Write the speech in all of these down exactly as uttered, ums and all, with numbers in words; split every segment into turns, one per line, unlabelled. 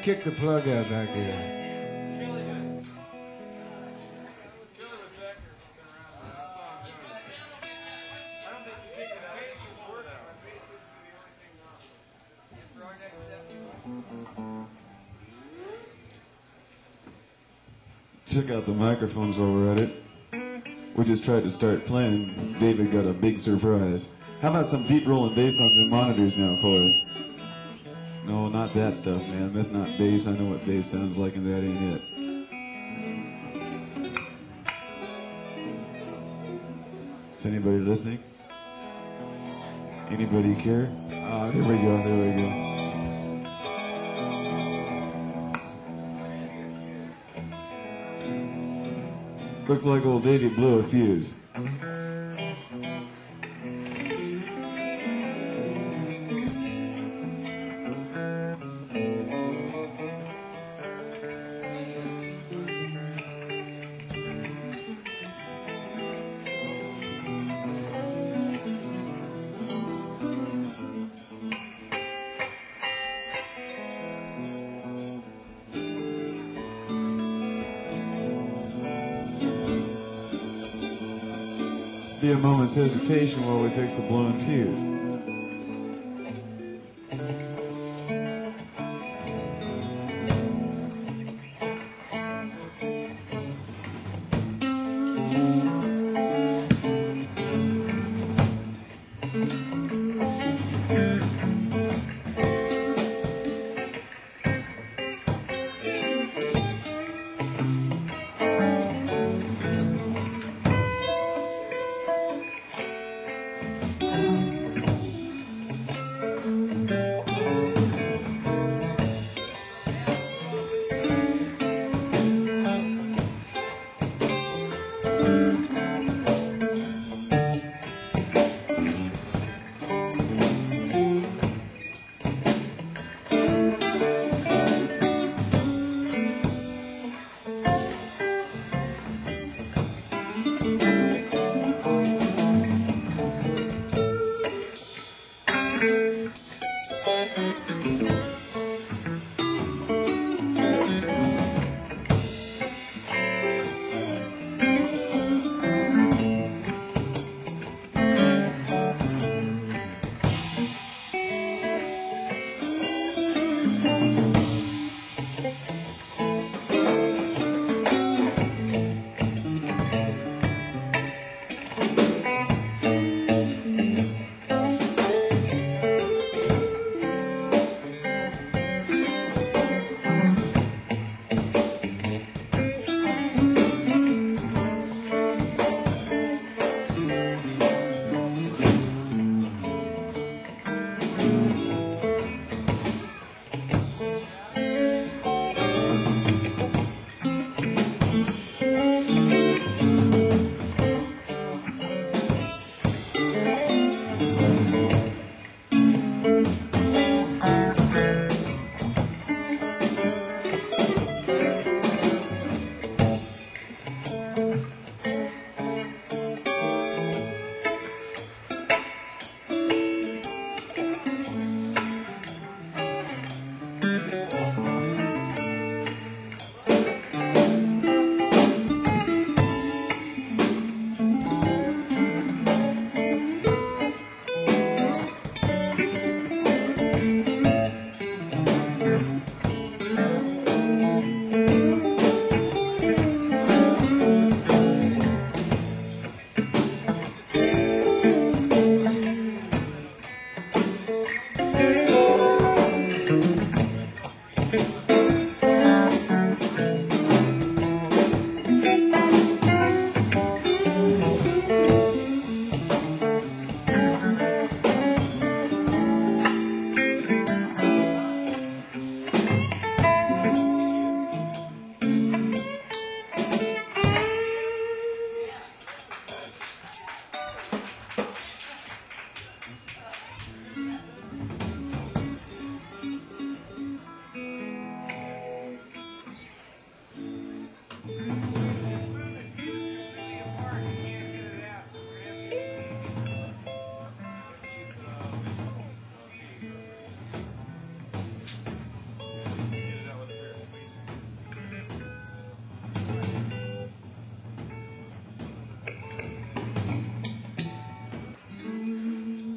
kicked the plug out back here.
Check out the microphones while we're at it. We just tried to start playing. David got a big surprise. How about some deep rolling bass on the monitors now, Corey? No, not that stuff, man. That's not bass. I know what bass sounds like, and that ain't it. Is anybody listening? Anybody care? Ah, there we go, there we go. Looks like old Davey blew a fuse. Be a moment's hesitation while we fix the blown fuse.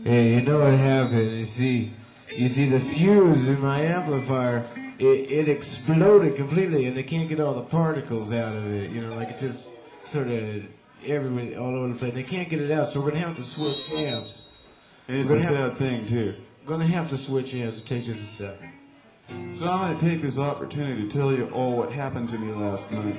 Hey, you know what happened? You see, you see the fuse in my amplifier, it, it exploded completely, and they can't get all the particles out of it. You know, like it just sort of everywhere, all over the place. They can't get it out, so we're gonna have to switch amps.
And it's
We're
a
gonna
sad
have,
thing too.
gonna have to switch amps. It'll take just a second.
So I'm gonna take this opportunity to tell you all what happened to me last night.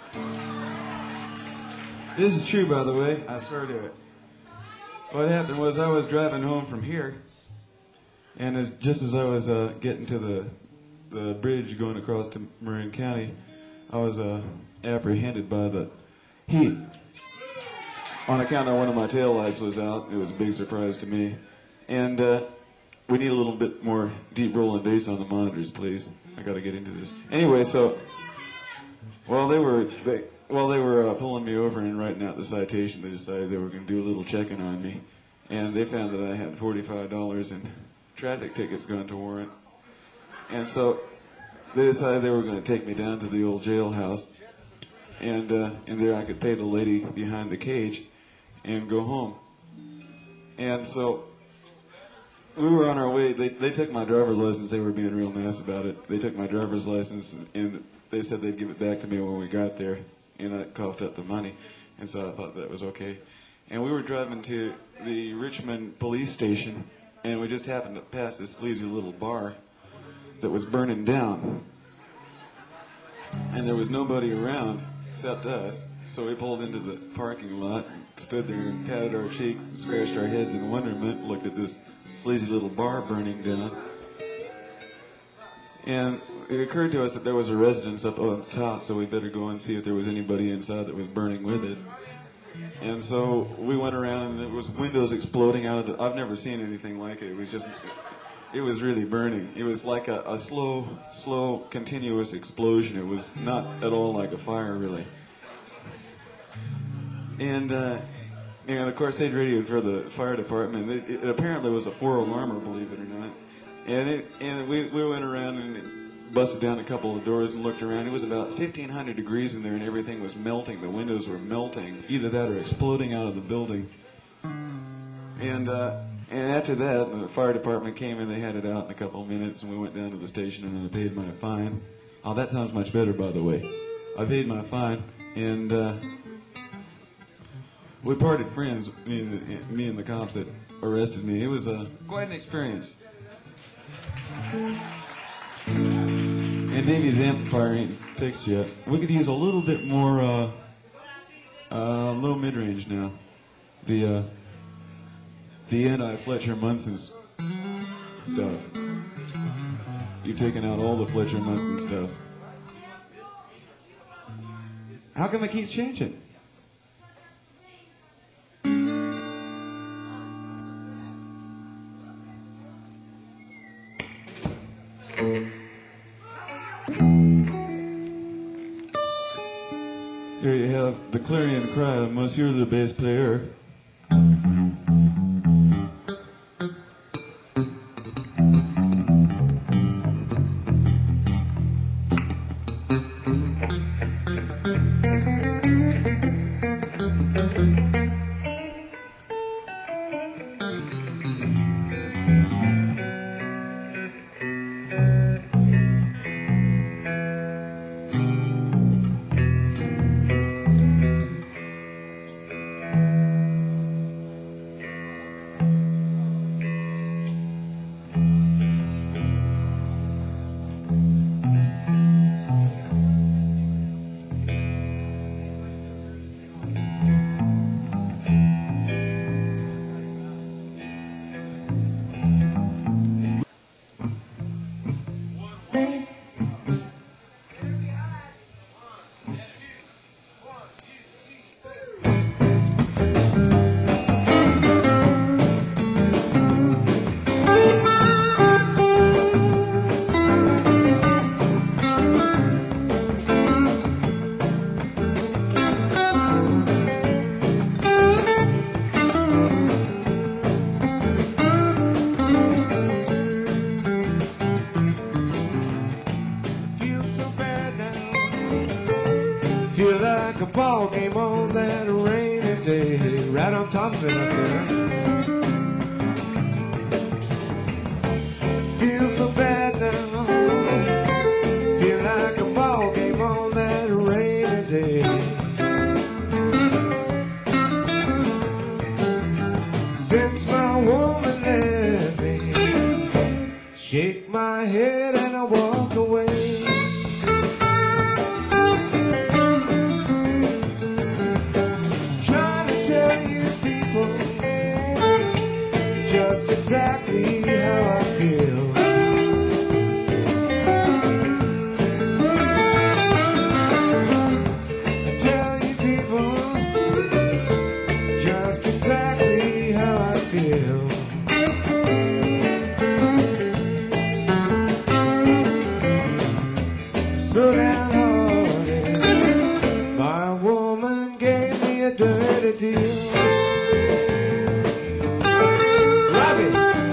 This is true, by the way. I swear to it. What happened was I was driving home from here, and as, just as I was uh, getting to the the bridge going across to Marin County, I was uh, apprehended by the heat. On account of one of my taillights was out. It was a big surprise to me. And uh, we need a little bit more deep roll and bass on the monitors, please. I got to get into this. Anyway, so while they were they, while they were uh, pulling me over and writing out the citation, they decided they were going to do a little checking on me, and they found that I had forty-five dollars in traffic tickets going to warrant. And so they decided they were going to take me down to the old jailhouse, and uh, and there I could pay the lady behind the cage and go home. And so we were on our way. They they took my driver's license. They were being real nice about it. They took my driver's license, and they said they'd give it back to me when we got there. And I coughed up the money, and so I thought that was okay. And we were driving to the Richmond police station, and we just happened to pass this sleazy little bar that was burning down. And there was nobody around except us, so we pulled into the parking lot, and stood there and patted our cheeks and scratched our heads in wonderment, looked at this sleazy little bar burning down. And it occurred to us that there was a residence up on the top, so we better go and see if there was anybody inside that was burning with it. And so we went around, and there was windows exploding out of the... I've never seen anything like it. It was just... It was really burning. It was like a, a slow, slow, continuous explosion. It was not at all like a fire, really. And, uh, and of course, they'd radioed for the fire department. It, it apparently was a four-alarmer, believe it or not. And it, and we, we went around and busted down a couple of doors and looked around. It was about fifteen hundred degrees in there, and everything was melting. The windows were melting, either that or exploding out of the building. And uh, and after that, the fire department came and they had it out in a couple of minutes, and we went down to the station and I paid my fine. Oh, that sounds much better, by the way. I paid my fine, and uh, we parted friends, me and, the, me and the cops that arrested me. It was uh, quite an experience. And Davey's amplifier ain't fixed yet. We could use a little bit more uh, uh, low mid-range now. The uh, the anti-Fletcher Munson stuff. You've taken out all the Fletcher Munson stuff. How come it keeps changing? There you have the clarion cry of Monsieur the bass player. Feel like a ball game on that rainy day, right on top of it up there.
like a ball game on that rainy day. Since my woman left me, shake my head and I walk away. Trying to tell you people just exactly how I feel. So downhearted, my woman gave me a dirty deal. Robbie.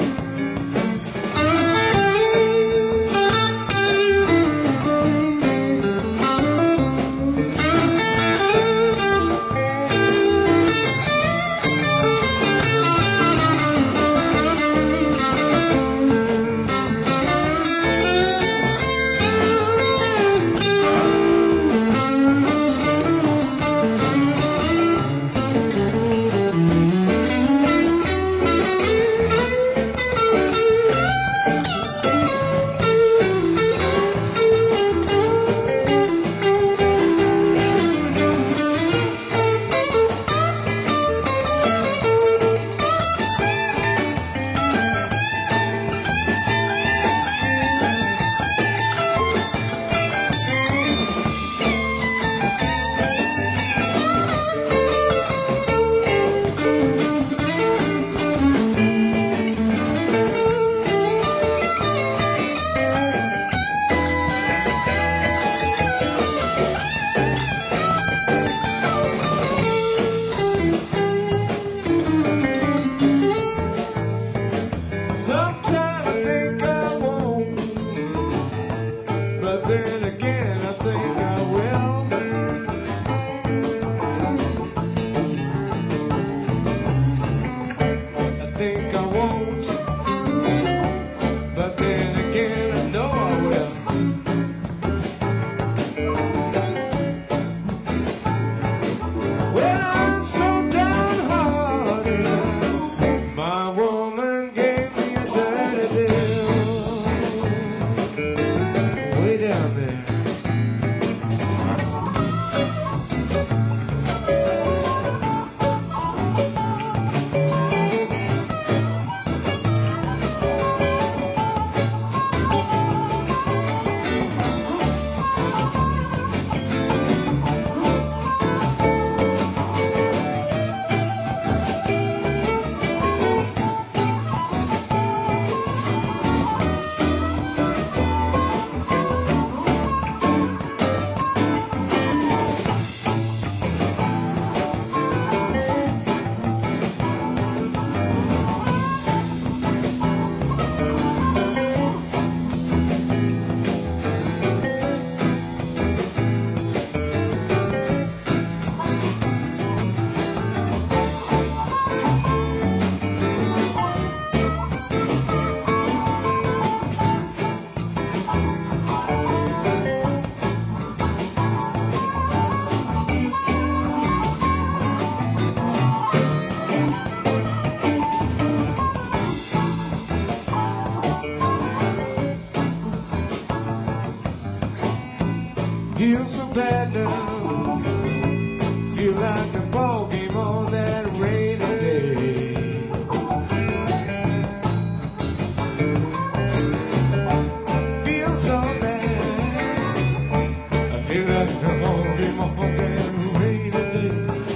Feel so bad now, feel like a ball game on that rainy day. Feel so bad, I feel like a ball game on that rainy day.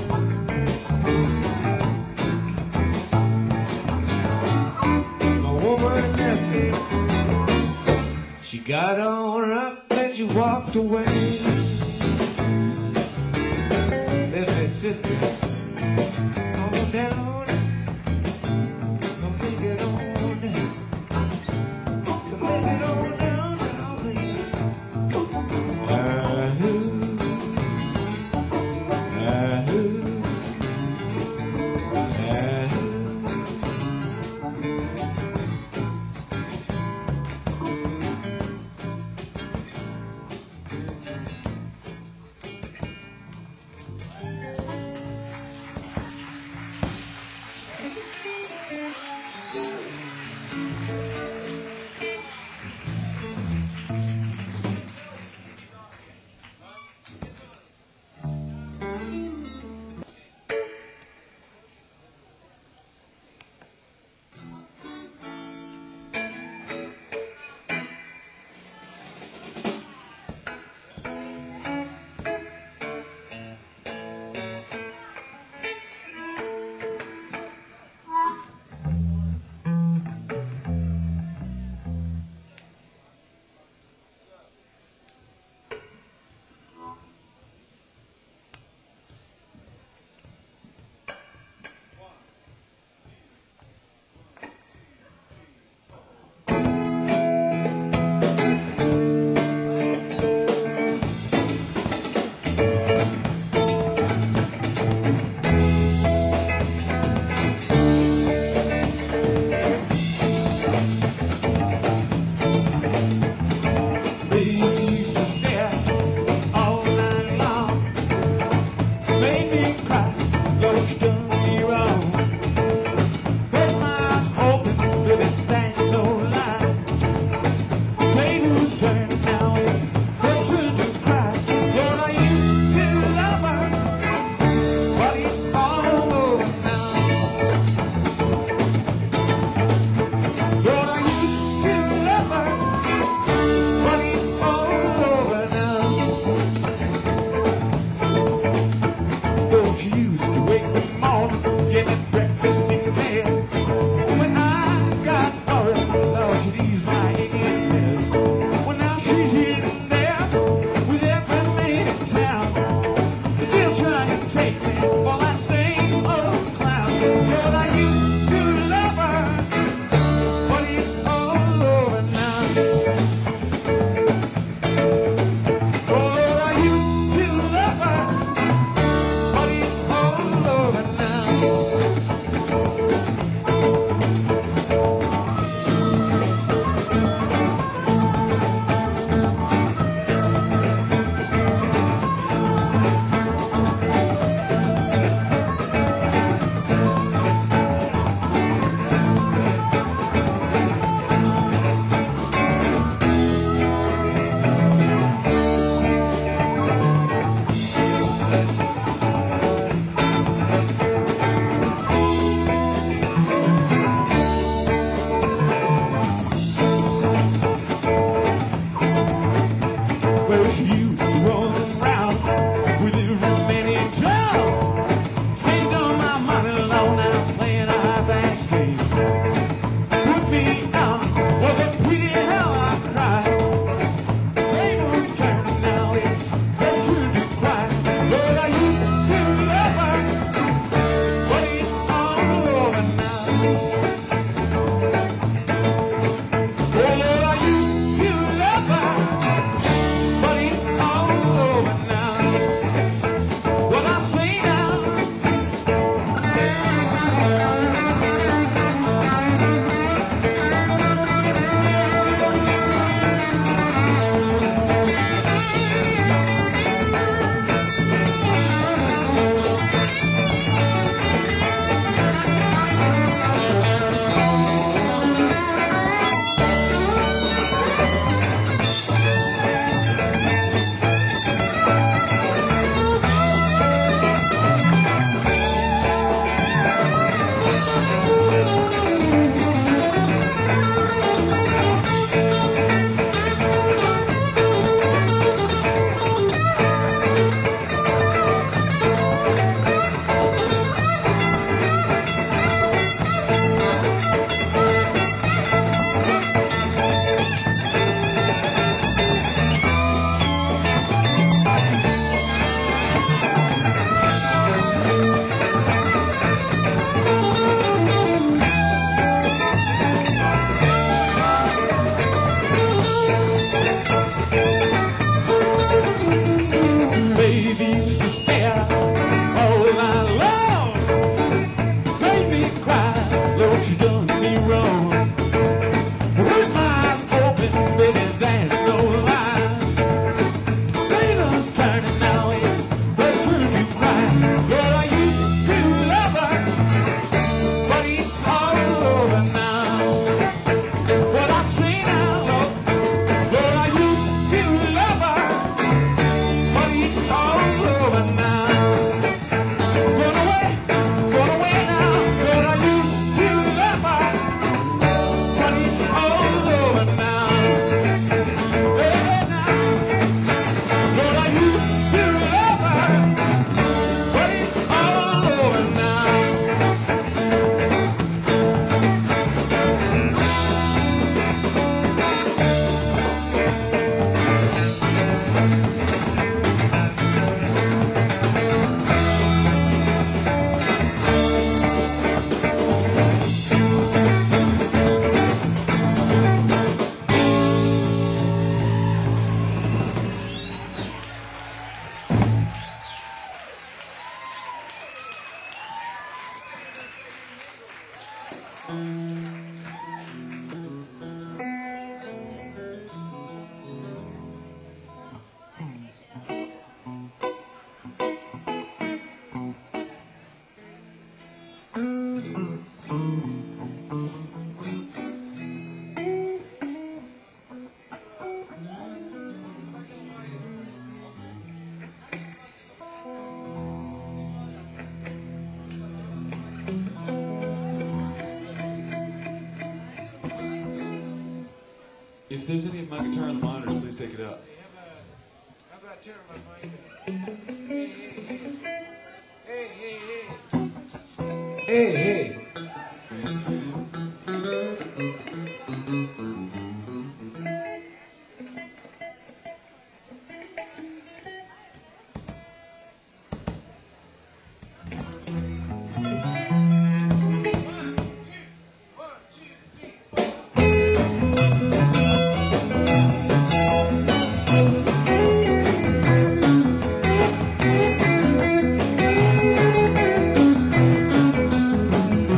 My woman left me, she got on up and she walked away. Let me sit there, calm down, come make it on down, come make it on down now, baby. Ah-hoo, ah-hoo, ah-hoo.
she used to roll around with the remaining job. Spent all my money low now playing a high bass game. Put me down, was a pity how I cried. They were turning now, it's they could be quiet. Lord, I used to love her, but it's all over now. Oh Lord, I used to love her, but it's all over now. What I say now. Baby used to stare all night long, made me cry, Lord, you done me wrong. With my eyes open, baby, there's no lie. Baby's turning now, it's they turn you cry. Lord, I used to love her, but it's all over now. What I say now, Lord, Lord, I used to love her, but it's all over now. Gone away, gone away now. Lord, I used to love her, but it's all over now. Hey, now. Lord, I used to love her, but it's all over now. If there's any of my guitar on the monitors, please take it out.
How about turn my mic? Hey, hey, hey. Hey, hey.
Thank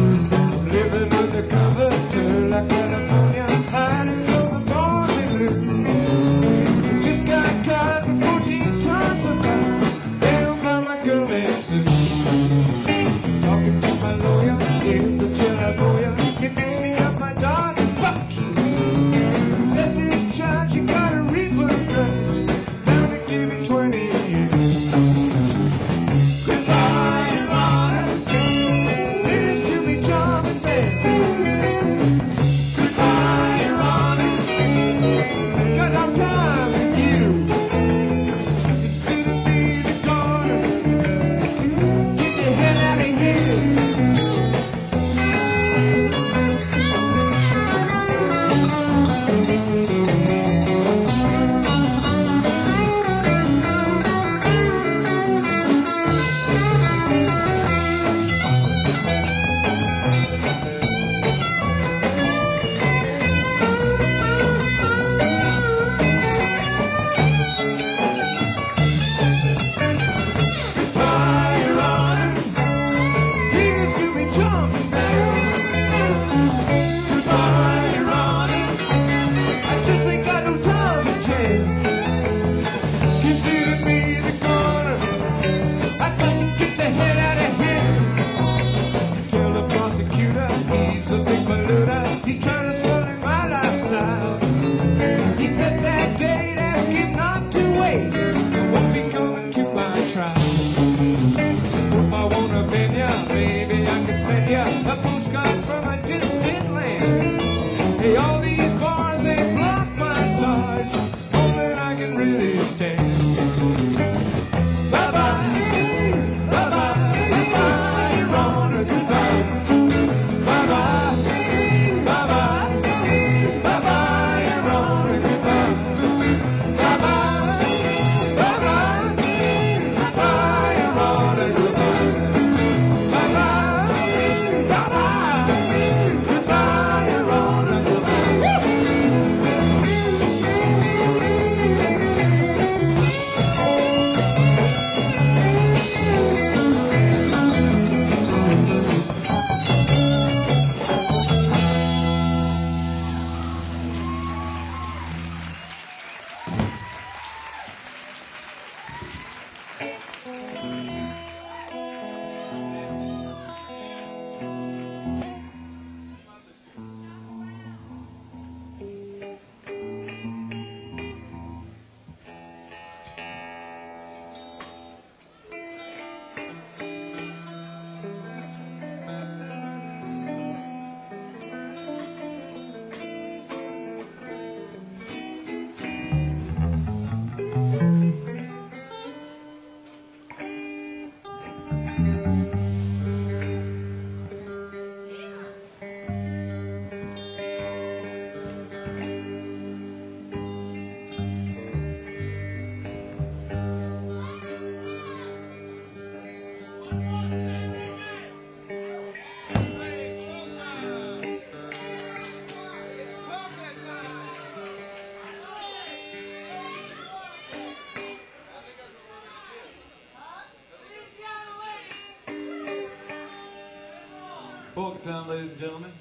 Polka time, ladies and gentlemen.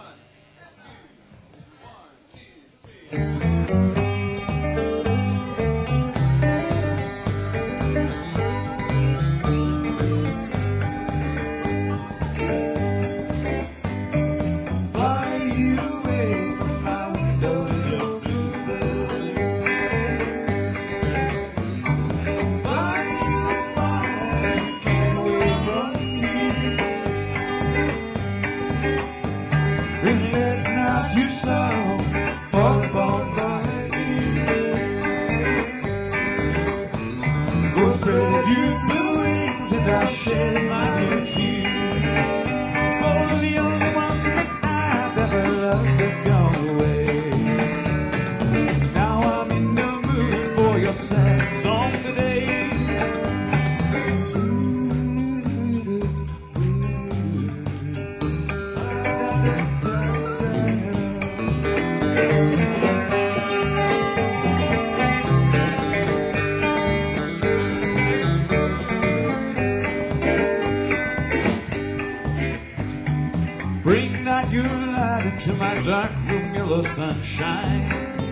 Bring not your light into my dark room, yellow sunshine.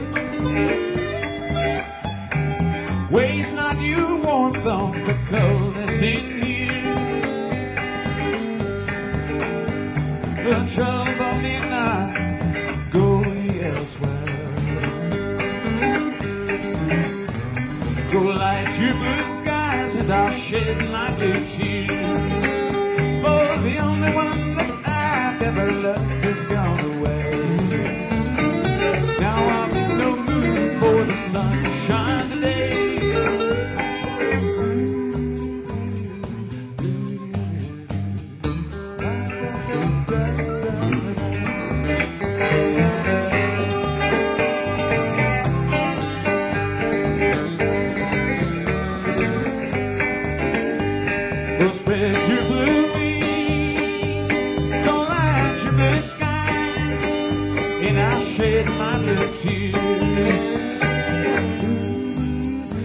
Waste not your warmth on the coldness in here. The trouble me not, go elsewhere. Go light your blue skies and I'll shed my blue tears. For the only one that ever love has gone away. Now I'm in no mood for the sunshine today. Go spread your blue and I'll shed my little tears.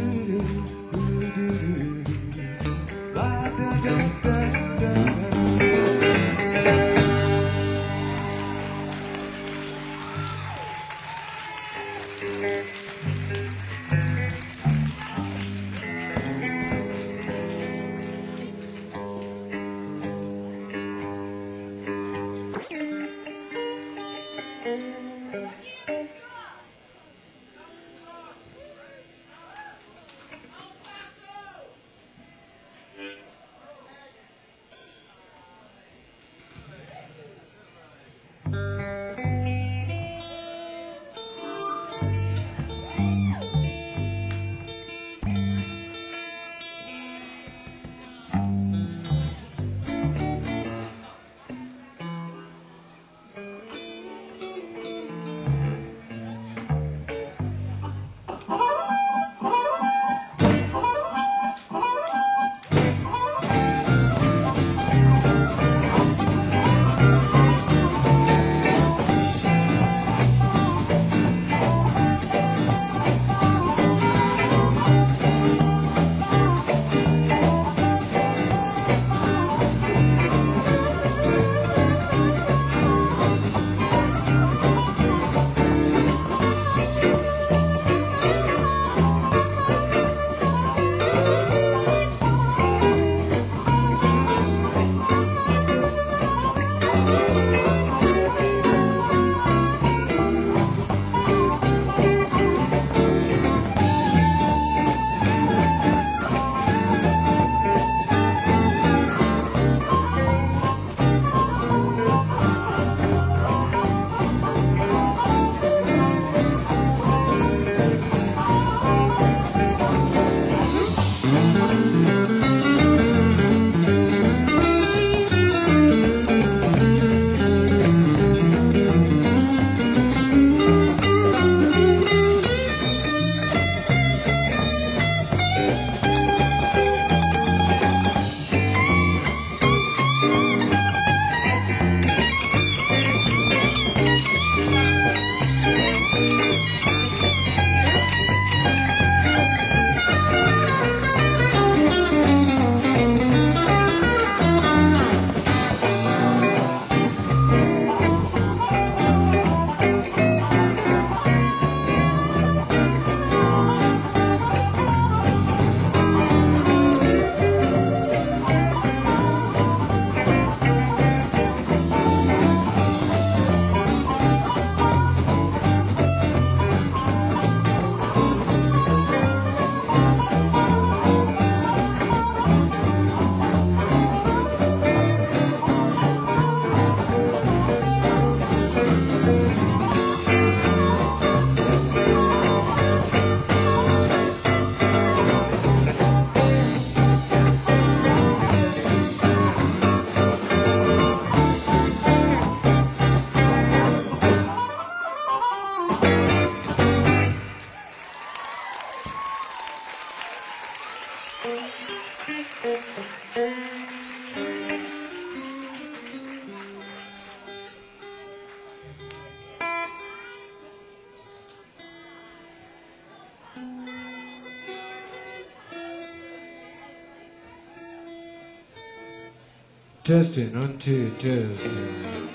Testing, one, two, testing.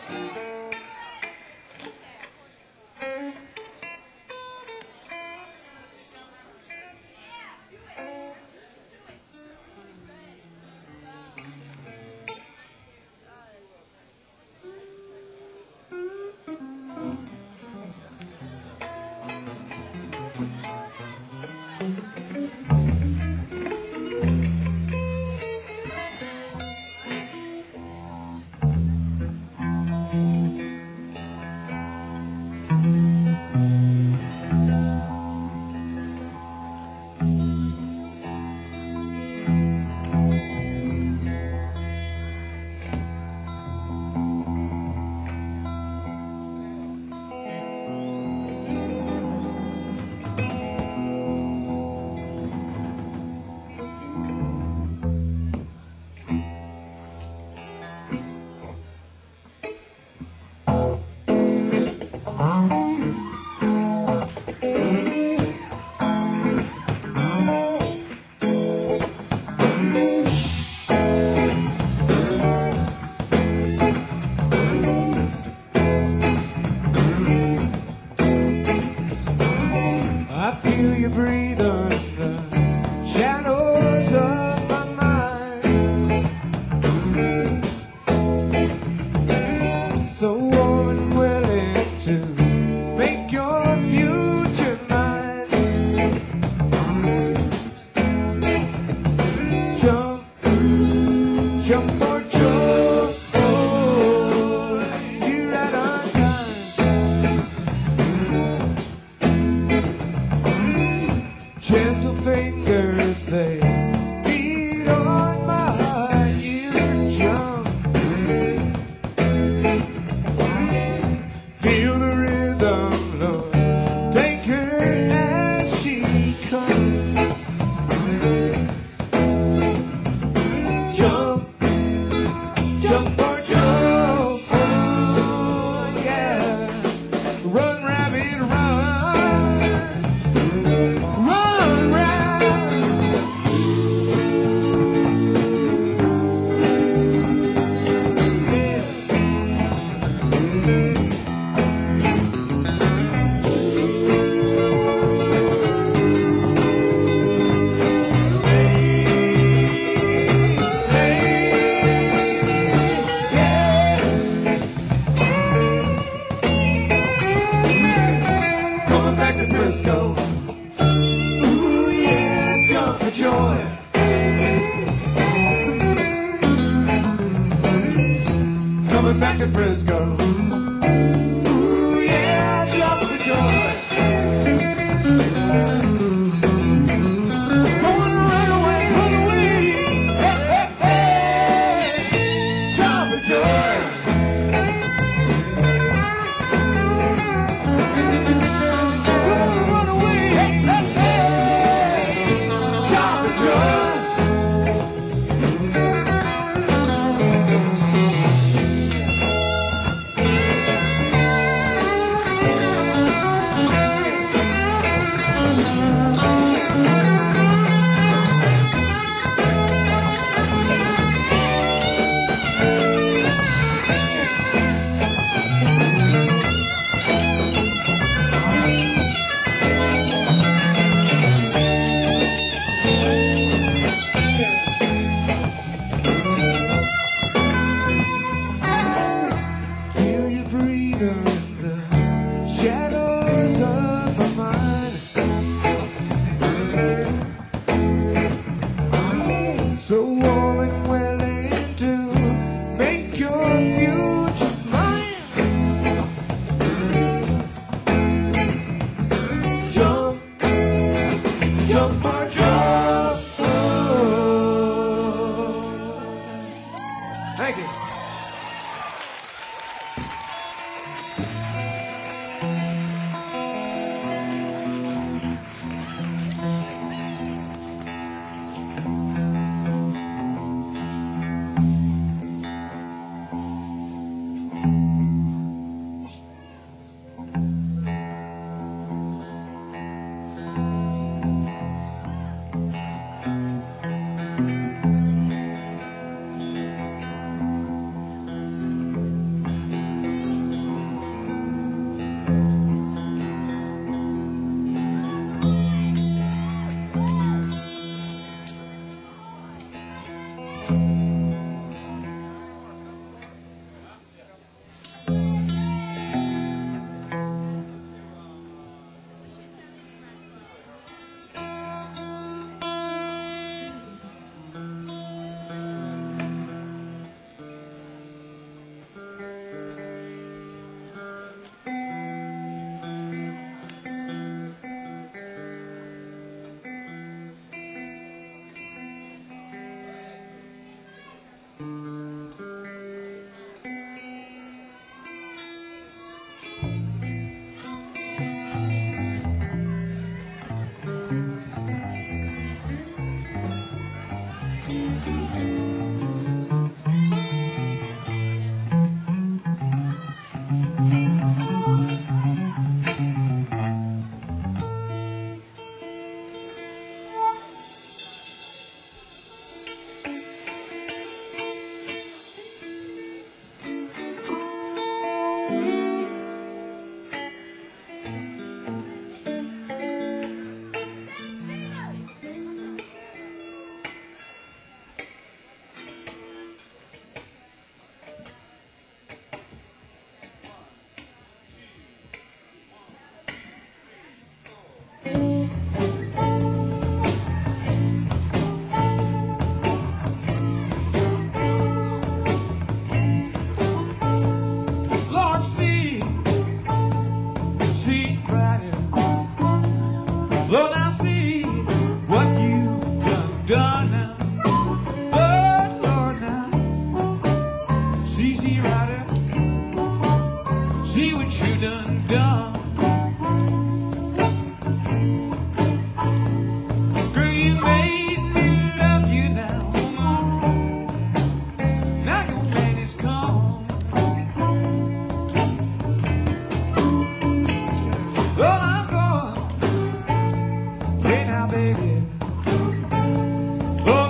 I feel you breathe on the shadows of my mind. So warm and willing to make your future mine. Jump, jump for joy. You're right on time. Gentle fingers, they beat on my eardrum. Feel the rhythm, Lord, take her as she comes. Jump, jump for joy, oh, yeah. Run, rabbit, run. Run, rabbit. Coming back to Frisco. Ooh, yeah, jump for joy. Coming back to Frisco. Ooh, yeah, jump for joy. Gonna run away, run away. Hey, hey, hey. Jump for joy. Gonna run away. Hey, hey, hey. Jump for joy.
Lord, see, see right here. Lord, I see what you've done, done now. Oh, Lord, now. See, see right here. See what you done, done. Girl, you made me love you now. Now your man is gone. Oh, I'm going. Hey now, baby. Oh,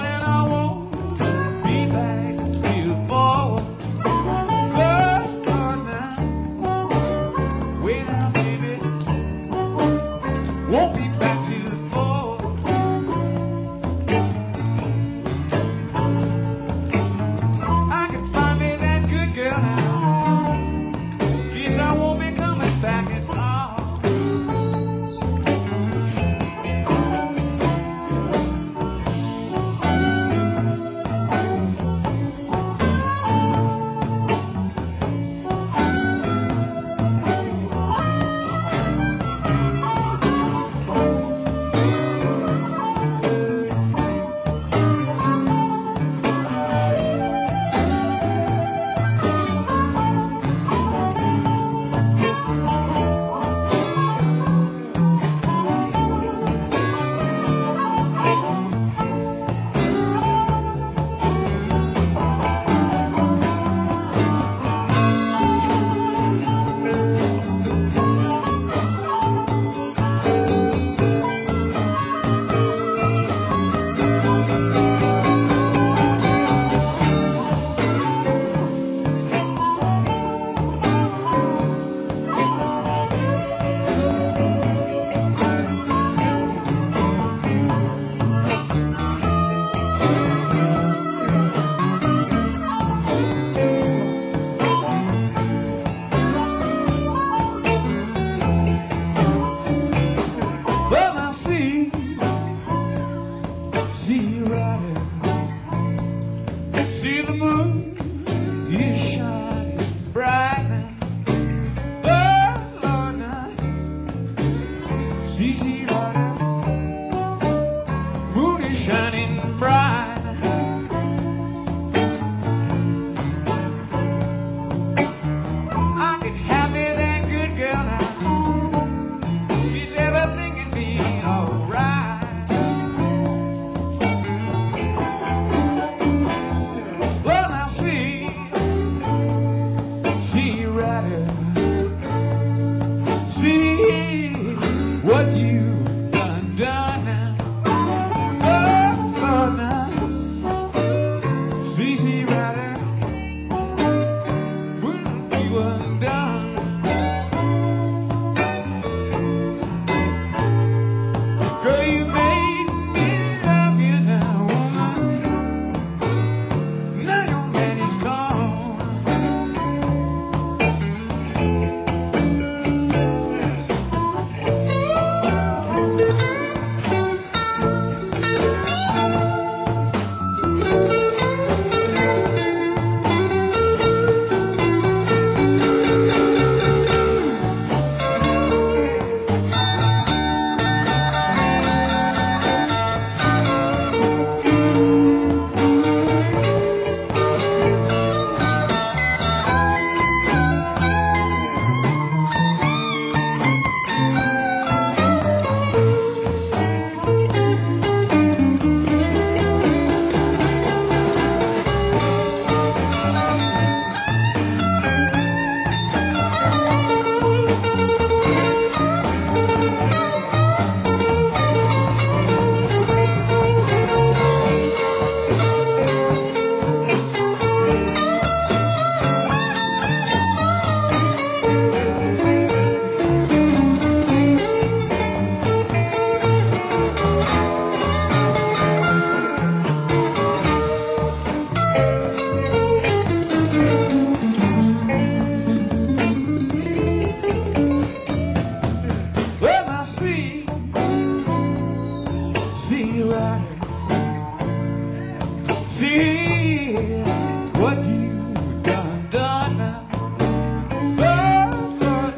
See what you've done, done now. Oh, done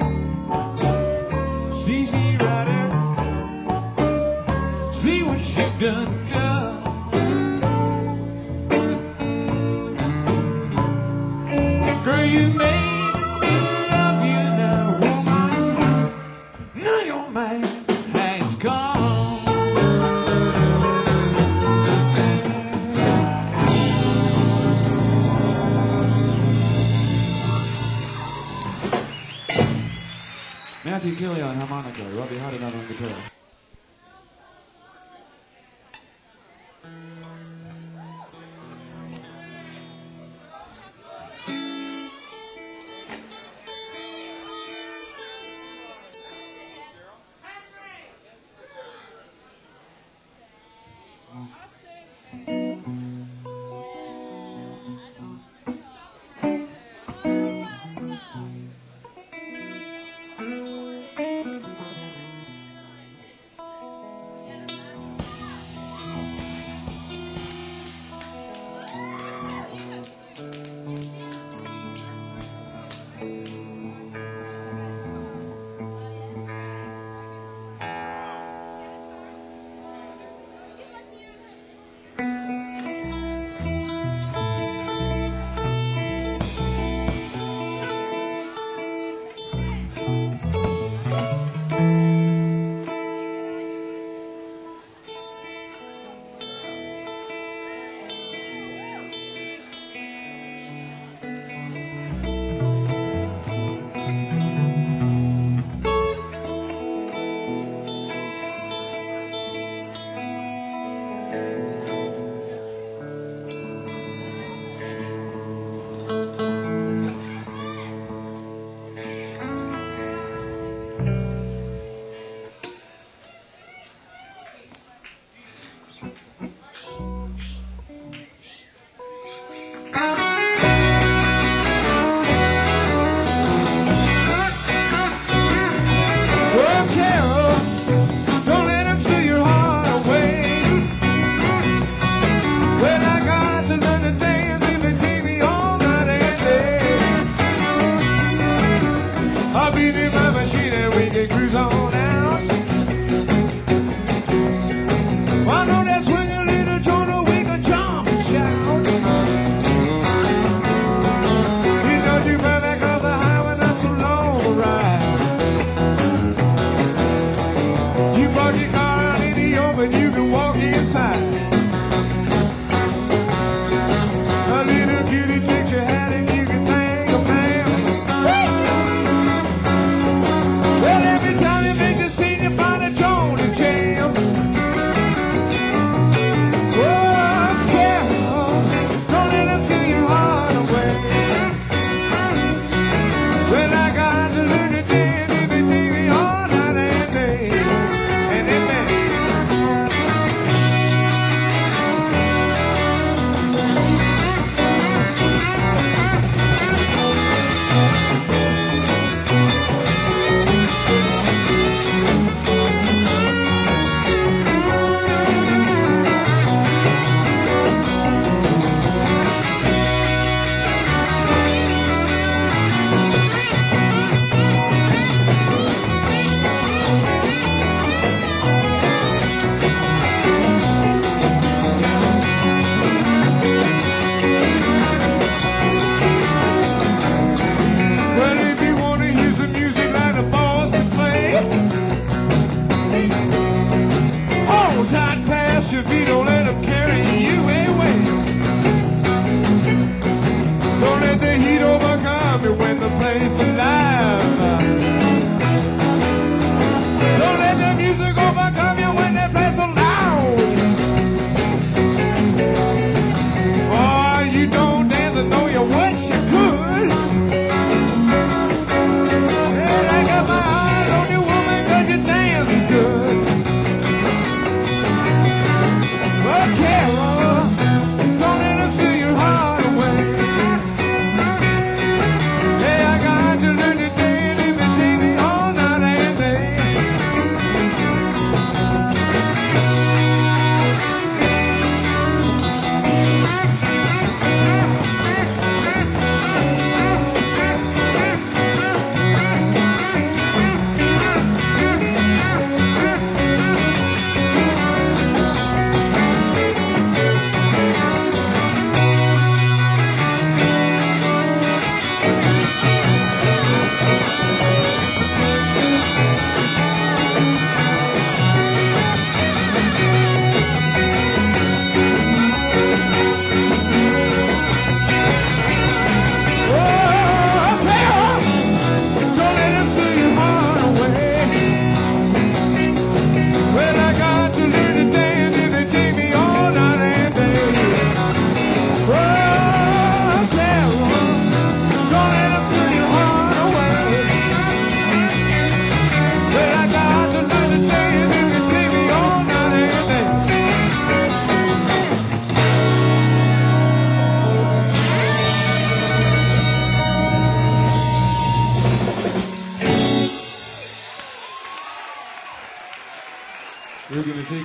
now. See, see, rider. See what you've done, done. Girl, you made me love you now, woman. Now your man has gone.
Matthew Gilly on harmonica, Robbie Harden on guitar.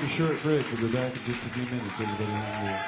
a short break. We'll be back in just a few minutes. Everybody hang there.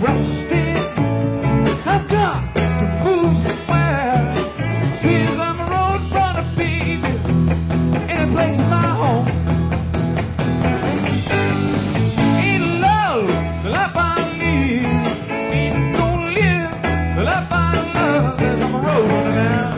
rusted. I've got to move somewhere. Since I'm a road runner, baby, any place in my home. Ain't love the life I live. Ain't gonna live the life I love. As I'm a road runner now.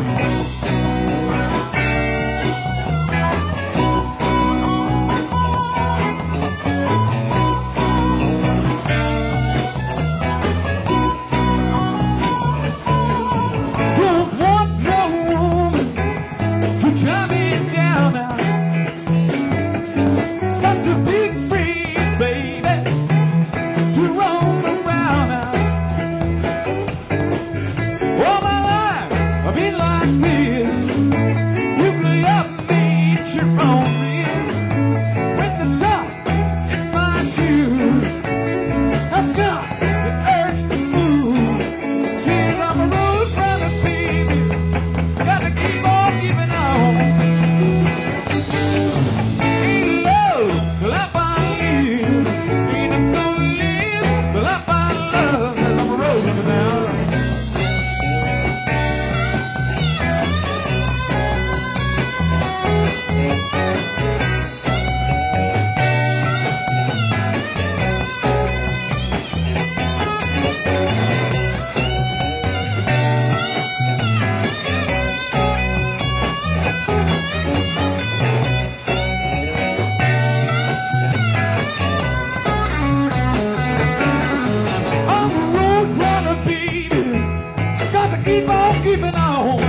Keep on keeping on.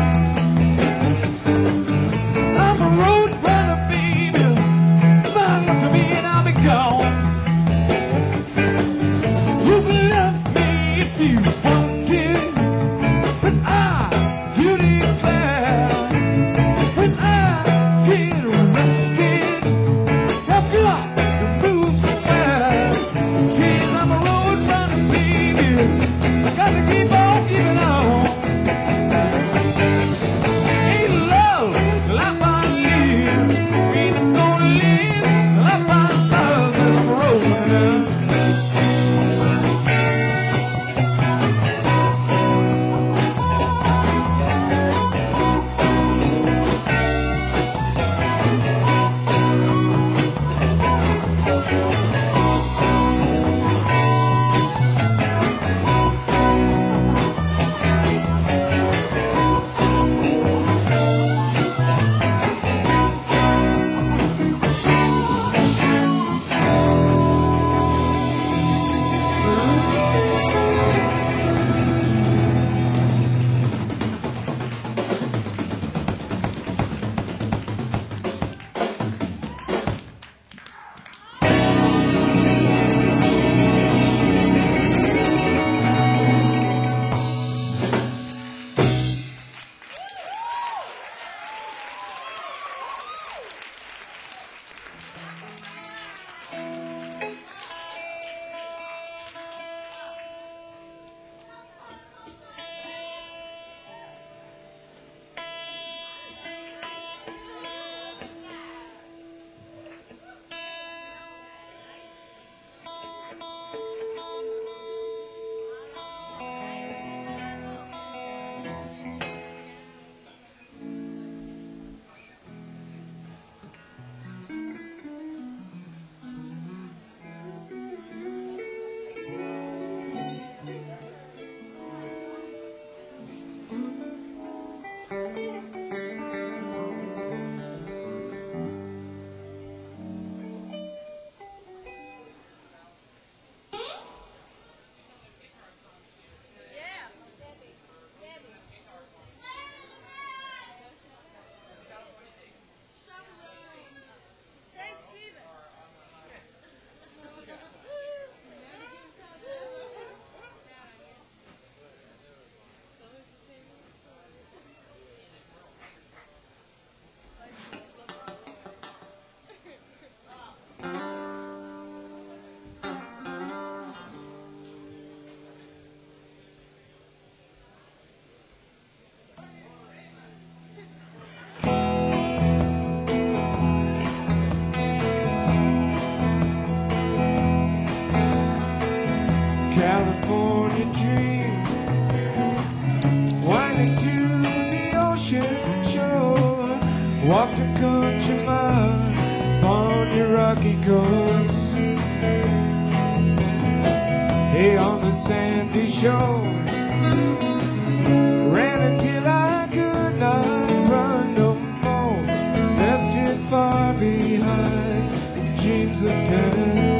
I'm a road runner, baby. Find what to me and I'll be gone. You can love me if you want to, but I, you declare, when I get arrested, I've got to move somewhere. Since I'm a road runner, baby, I got to keep on keeping on.
California dream, winding to the ocean shore, walk the country mile on your rocky coast. Hey, on the sandy shore, ran until I could not run no more, left it far behind, dreams of death.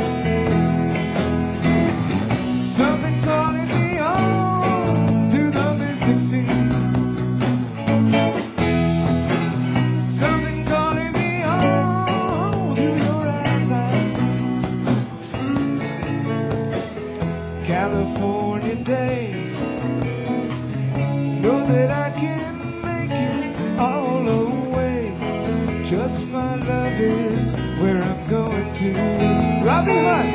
Something calling me on through the mystic sea. Something calling me on through your eyes I see. California day, know that I can make it all the way. Just my love is where I'm going to. Robbie Hunt.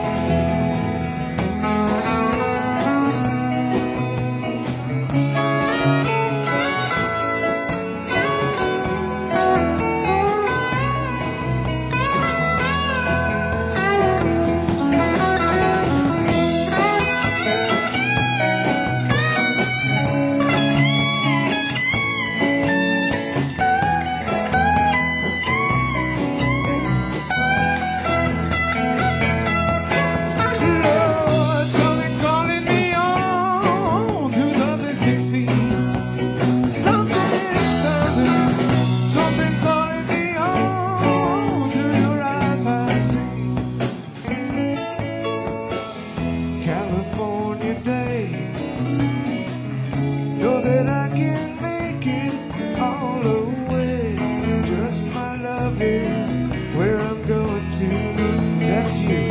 California day, know that I can make it all the way. Just my love is where I'm going to. That's you.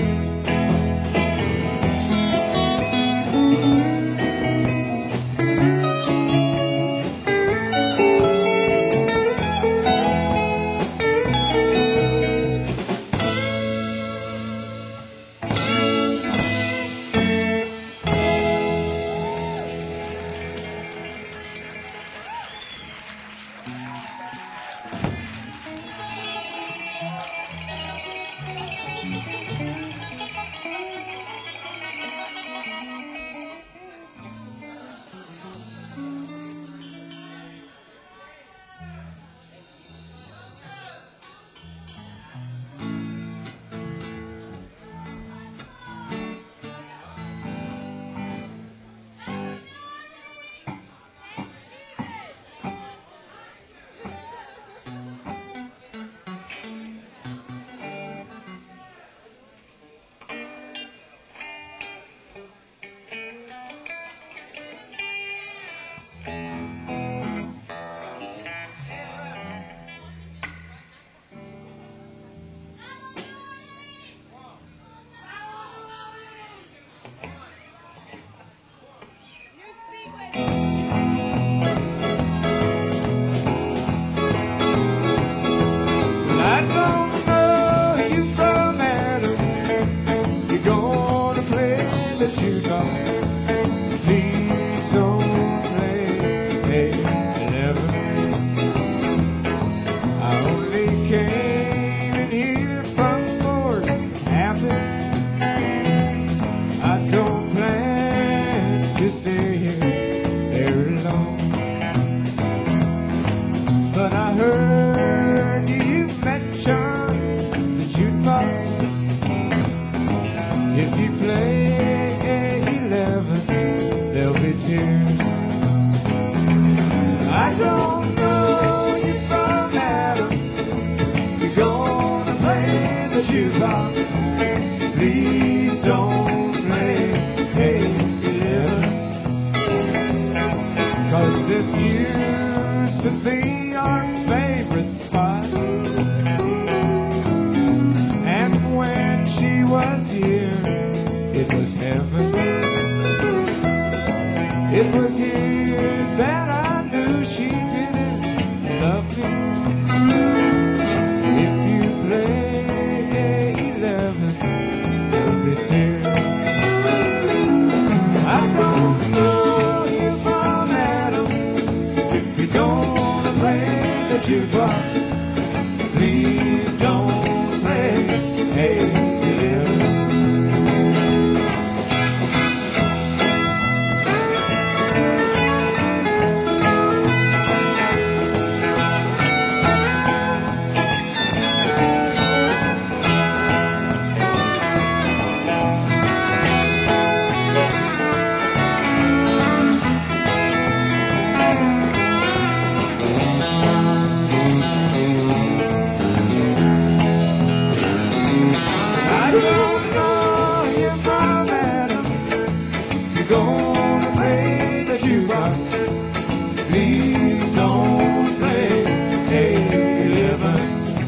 gonna play the jukebox. Please don't play eight eleven.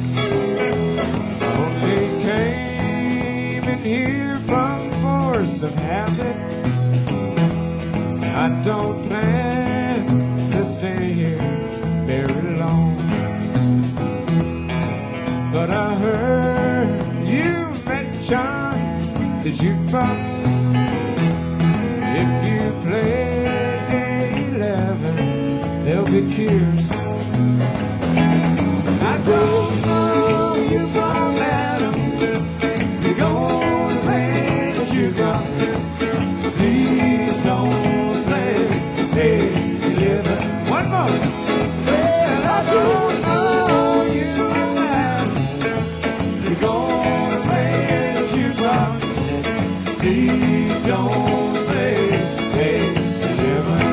I only came in here from force of habit. I don't plan to stay here very long. But I heard you mention the jukebox. If you play eleven, there'll be tears. I don't know you from Adam. You're gonna play the jukebox. Please don't play eleven. One more. Well, I don't know you from Adam. You're gonna play the jukebox. Please don't play eleven.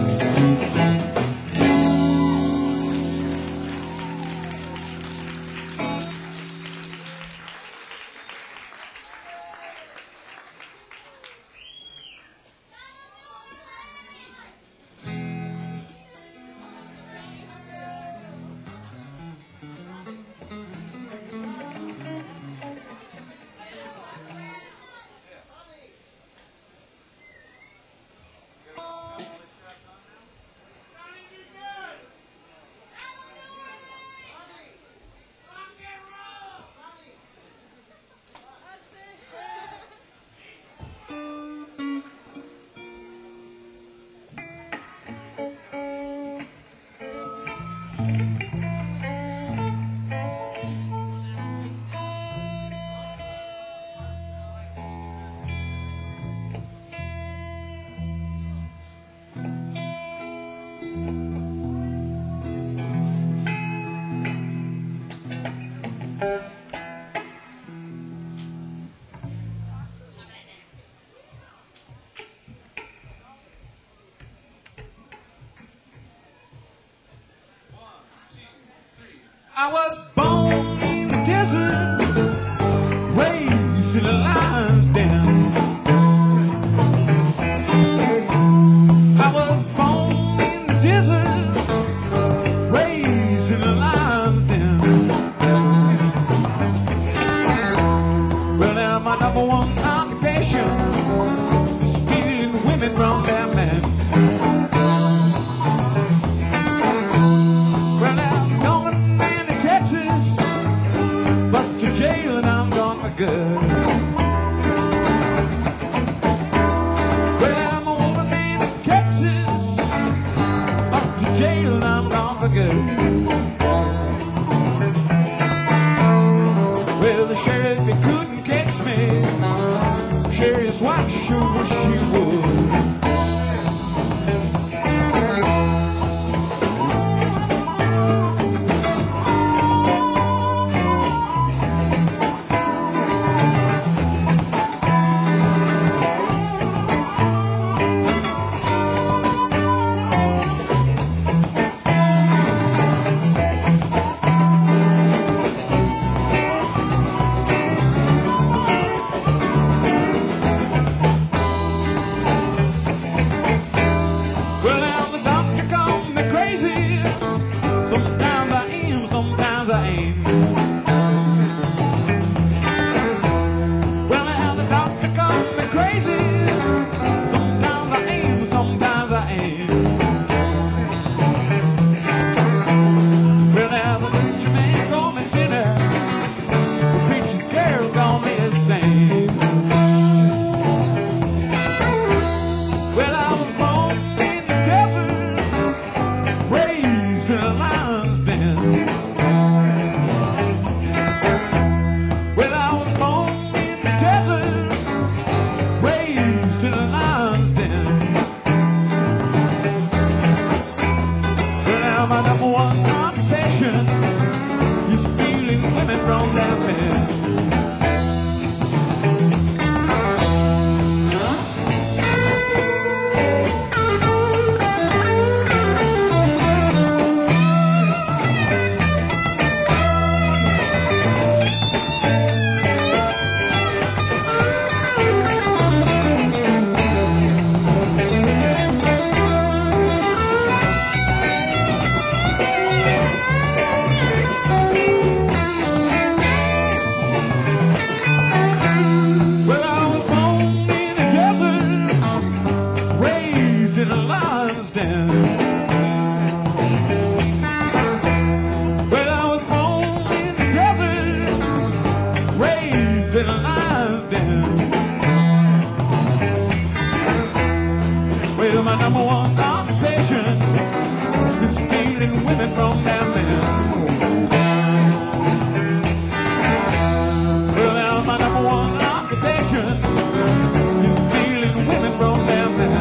I was born in the desert, raised in a lion's den. I was born in the desert, raised in a lion's den. Well, now my number one occupation is stealing women from their men. Well, now I'm going to Texas. my number one occupation is stealing women from down there. Well, now my number one occupation is stealing women from down there.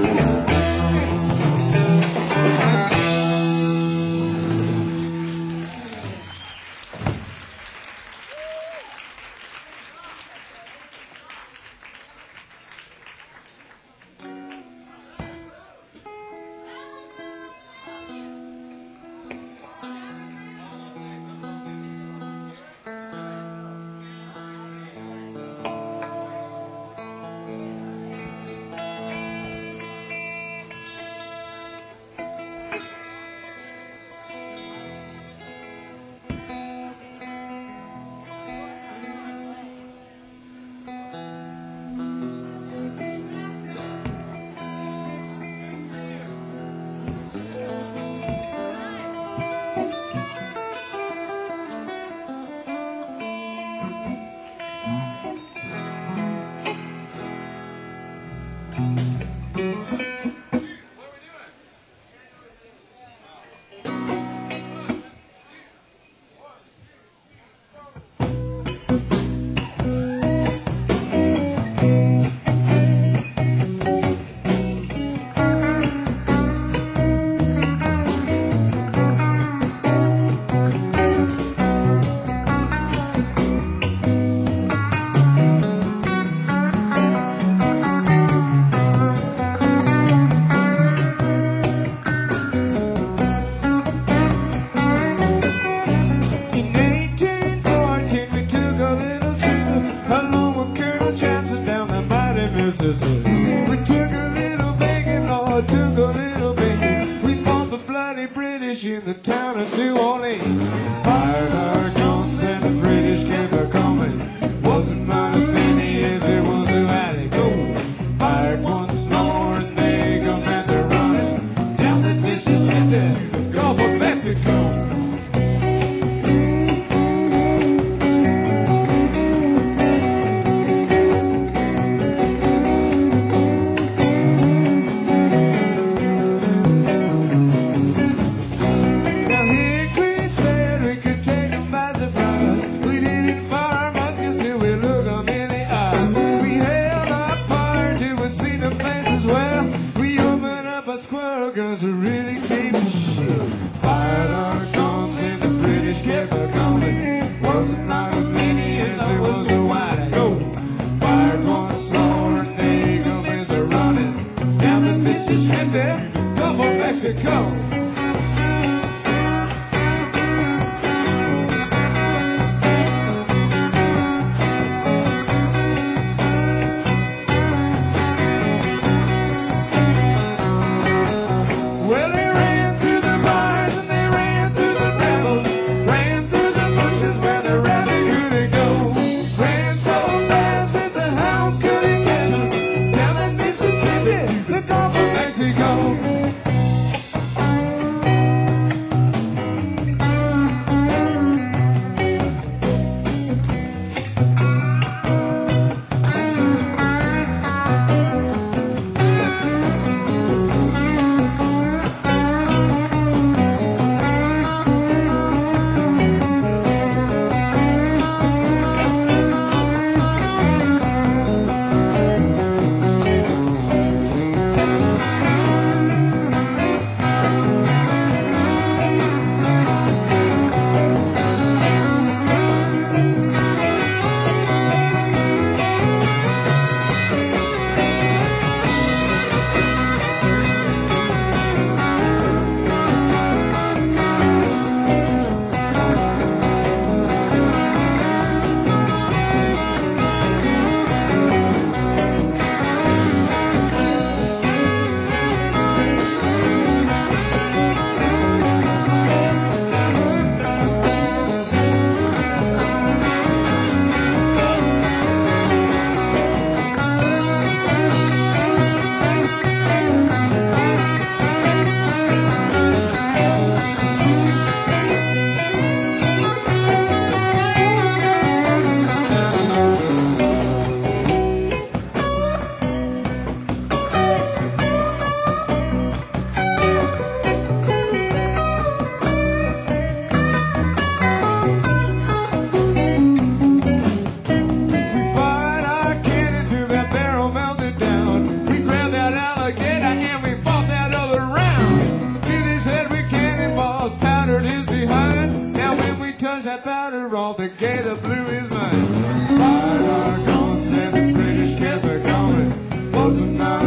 We took a little begging, Lord, took a little begging. We fought the bloody British in the town of New Orleans. Fired our guns and the British kept a coming. Wasn't not as many as there was who had to go. Fired once more and they commenced to running down the Mississippi to the Gulf of Mexico. Cause we really gave a shit. Fired our guns and the British kept a coming. Wasn't not as many as there was a while to go. Fired once more and they commenced a running down the Mississippi, Gulf of Mexico.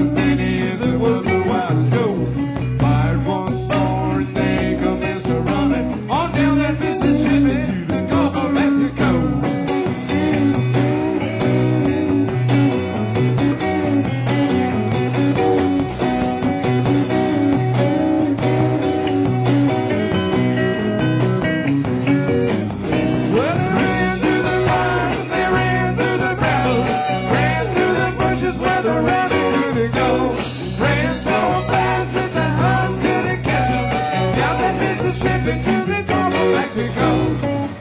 was Danny, there was a while ago. Fired one star and they commenced to run it on down that Mississippi to the Gulf of Mexico. Well, they ran through the wires and they ran through the brambles, ran through the bushes where the rabbit couldn't go. Ran so fast that the hounds couldn't catch 'em, down that Mississippi to the Gulf of Mexico.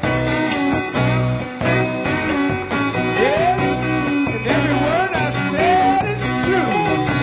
Yes, and every word I said is true.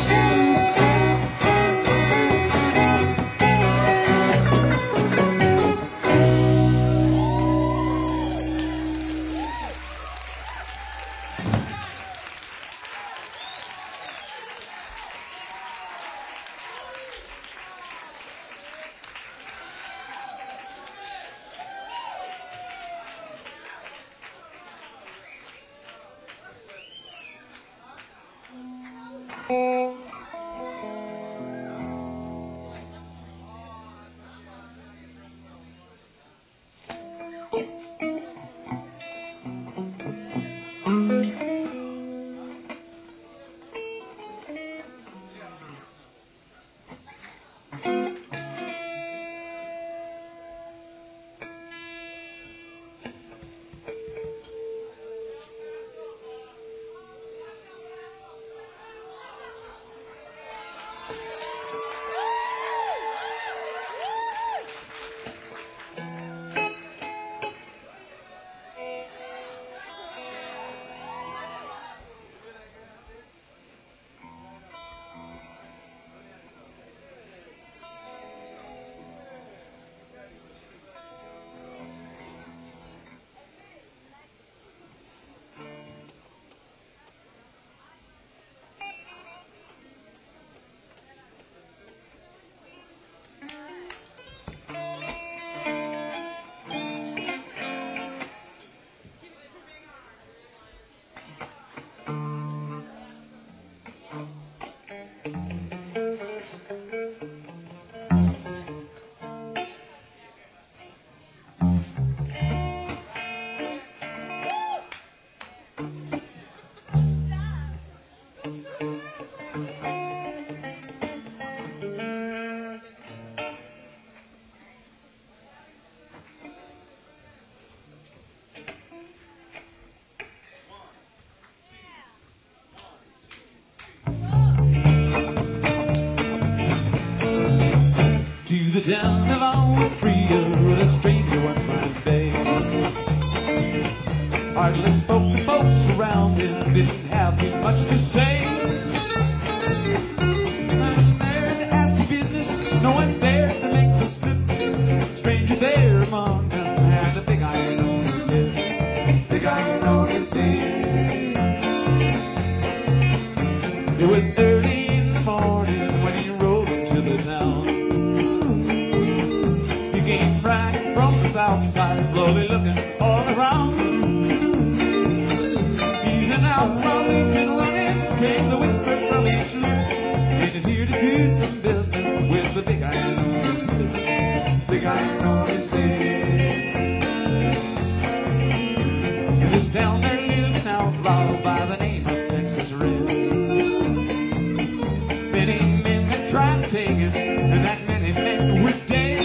To the town of Alfredo, a stranger one fine day. Hardly spoke to folks around him, didn't have too much to say. I'm there to ask for business, no one there to make the slip. Stranger there among them had a big iron on his head, big iron on his head. It was early in the morning when he rode into the town. He came right from the south side, slowly looking all around. He's an outlaw, he's been running, came the whisper from his loop. And he's here to do some business with the big iron on his head, big iron on his head. In this town there lived an outlaw by the name of Texas Red. Many men had tried to take him, and that many men were dead.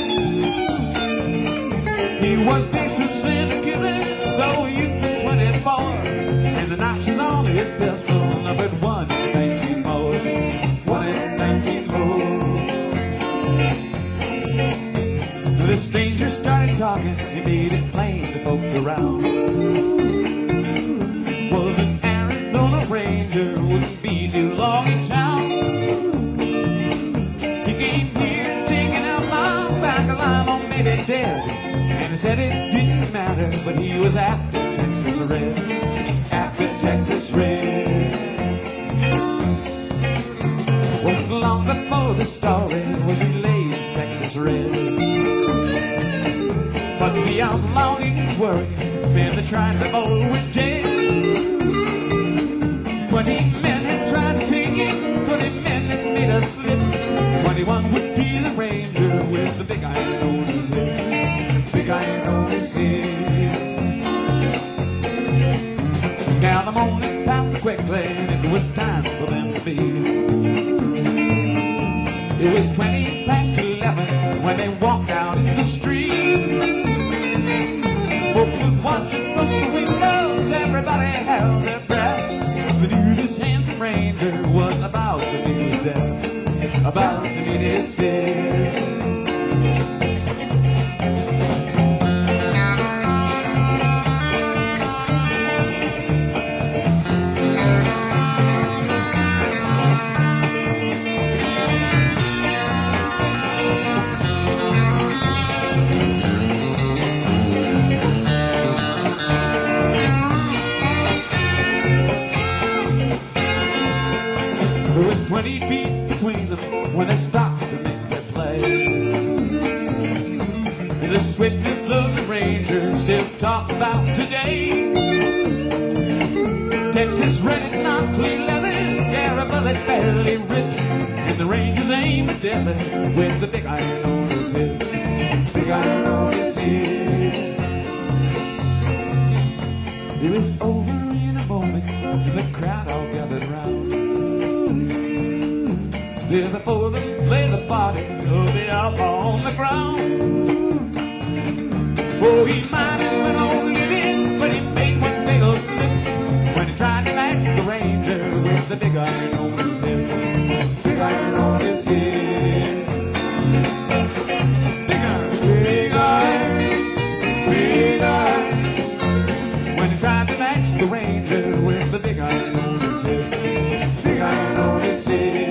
He was vicious and killing, though he used to twenty-four, and the notches on his pistol numbered one in nineteen more, one in nineteen more. The stranger started talking, he made it plain to folks around. Was an Arizona Ranger, wouldn't be too long in town. He came here taking out my back line on maybe dead. And he said it didn't matter, but he was after Texas Red, after Texas Red. Wasn't long before the story was relayed to Texas Red. But beyond longing worry, men that tried to bowl with dead. Twenty men had tried to take him, twenty men a slip. Twenty-one would be the ranger with the big iron on his hip. Big iron on his hip. Now the morning passed quickly and it was time for them to leave. It was twenty past eleven when they walked out in the street. Folks was watching from the windows, everybody held their breath. They knew this handsome ranger was about to meet his death, about to meet his death. There was twenty feet between them when they stopped to make their play. And the swiftness of the ranger still talked about today. Texas red is not clean leather, yeah, a bullet barely ripped. And the ranger's aim is deadly with the big iron on his hip. Big iron on his hip. It was over in a moment, and the crowd all gathered round. There before them lay the body of the outlaw on the ground. Oh, he might have went on living, but he made one fatal slip when he tried to match the ranger with the big iron on his hip. Big iron on his hip. Big iron, big iron, big iron. When he tried to match the ranger with the big iron on his hip. Big iron on his hip.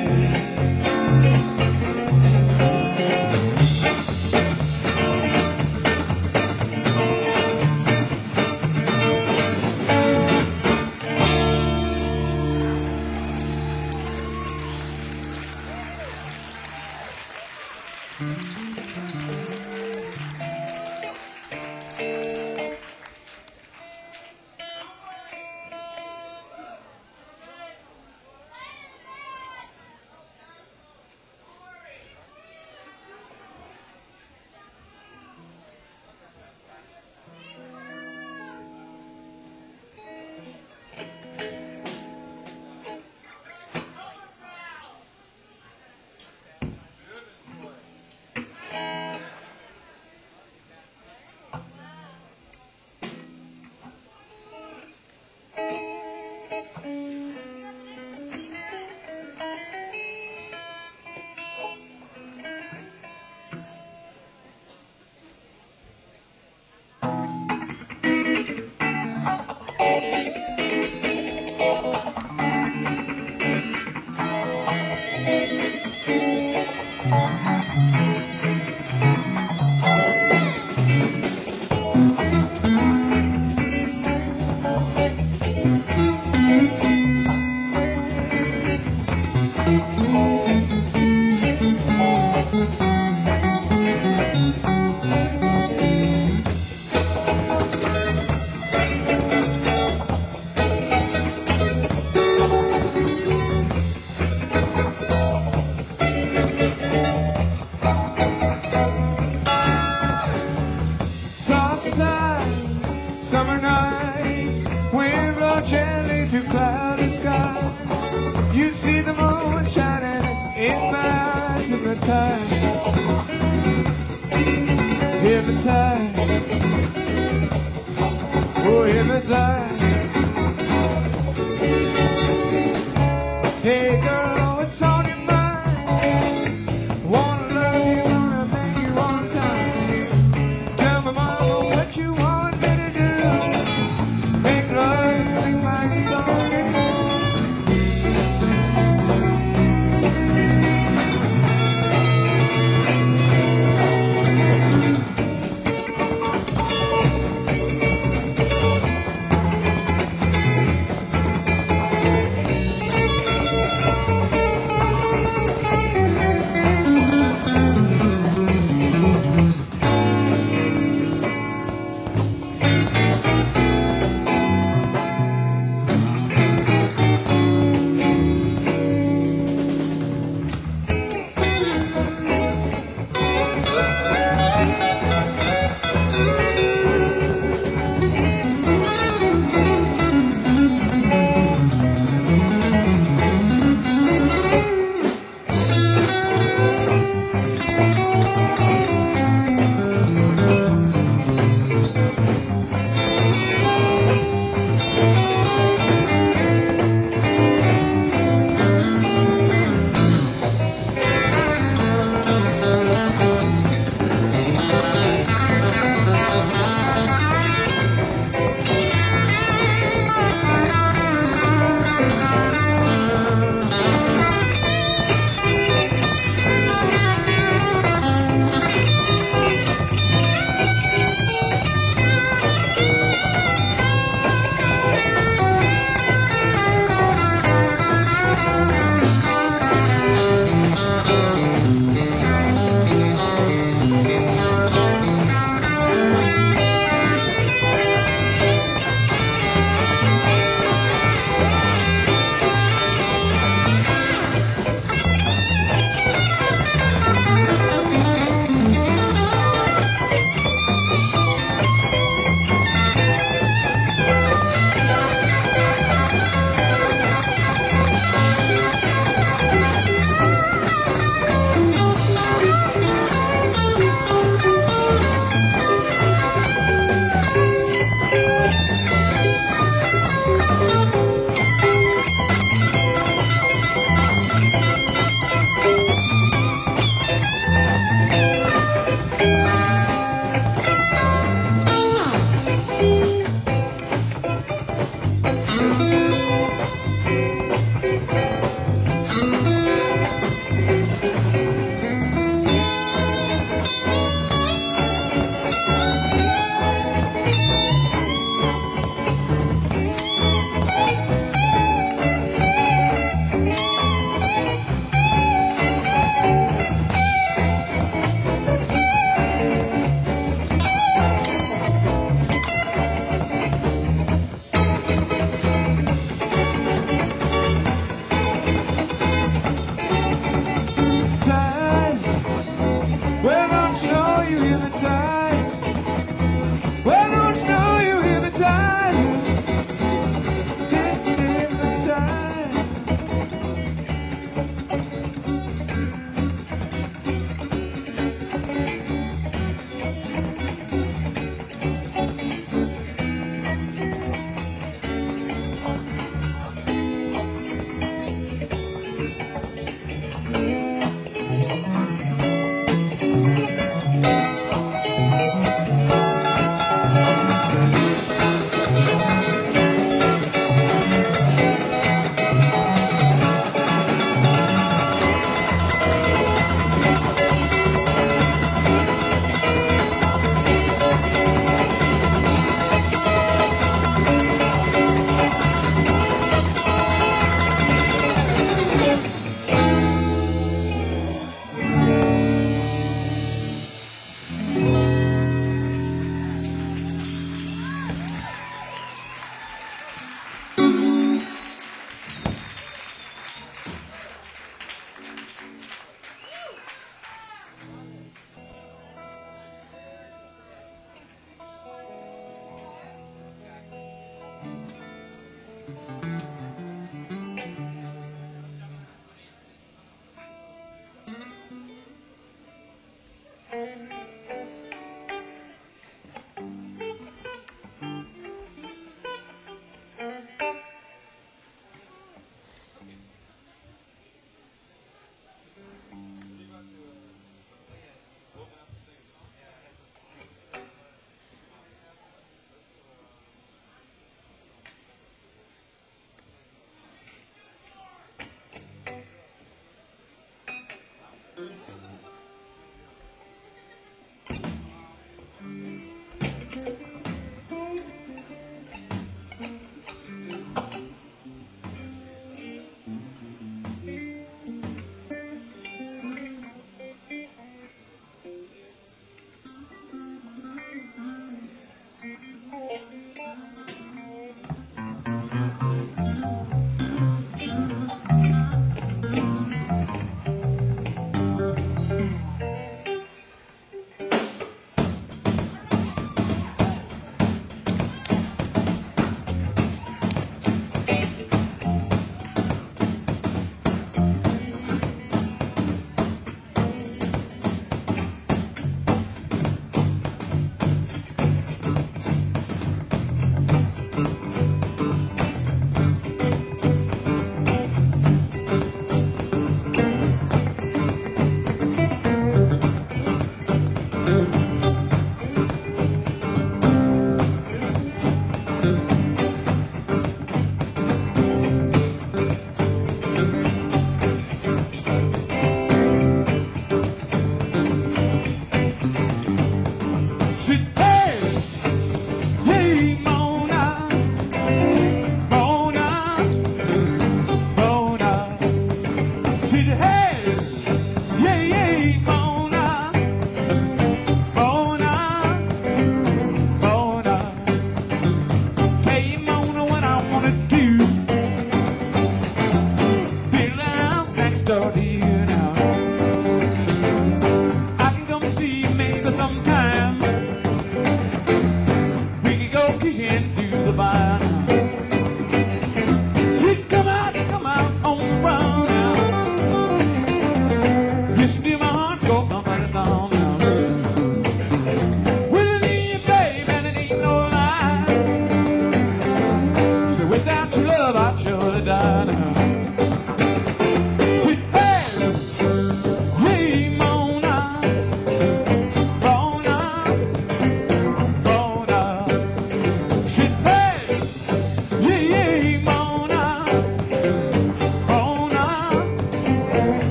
Summer nights, wind blow gently through cloudy skies. You see the moon shining in my eyes, hypnotized, hypnotized, oh hypnotized. Hey girl, what's on your mind? Wanna love you, wanna make you one time. Tell me mama what you want me to do. Make love, sing my song.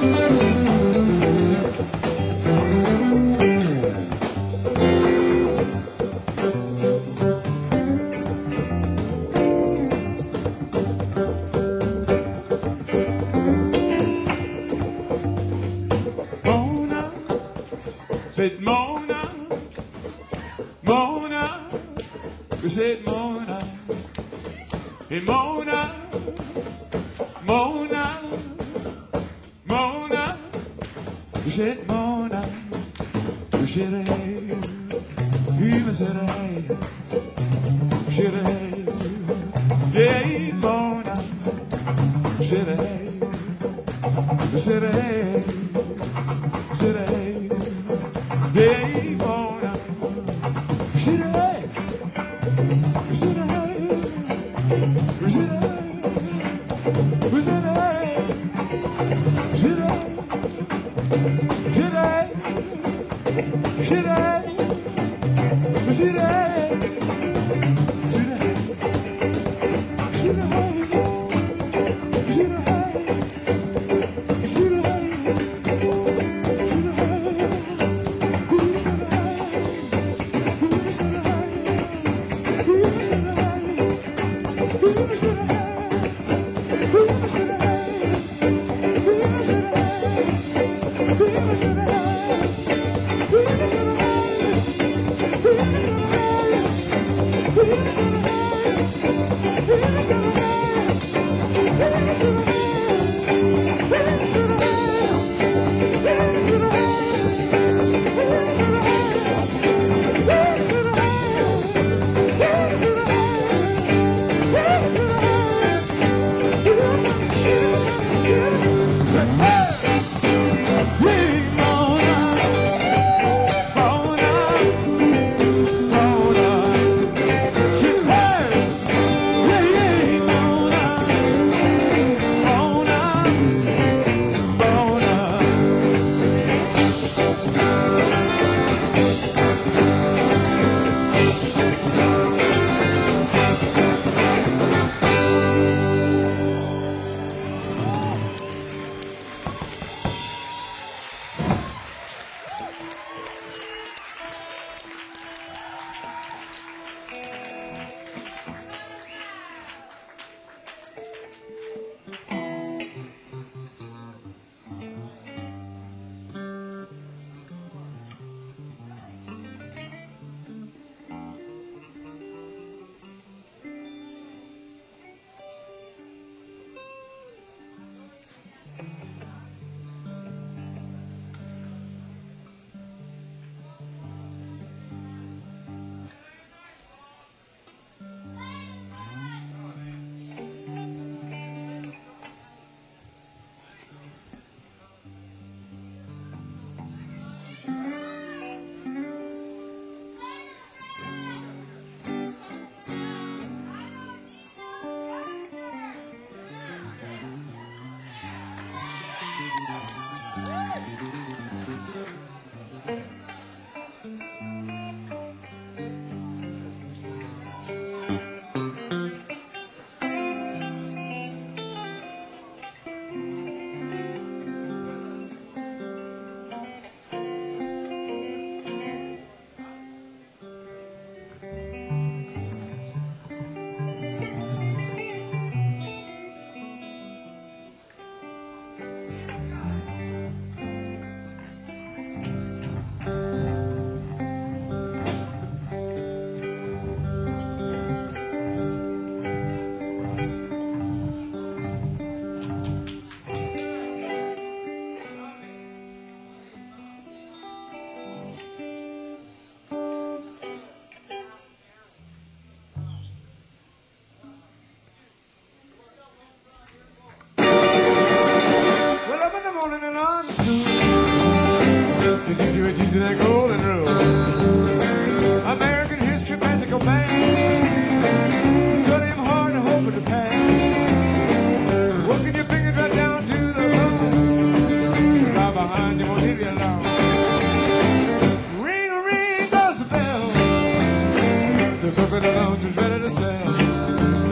Mona, said Mona, Mona, we said Mona, hey Mona, Mona, Mona, we said Mona, we said hey, we said hey, we said hey, yeah Mona, we said hey, we said hey. Today, hey, Mona, today, today,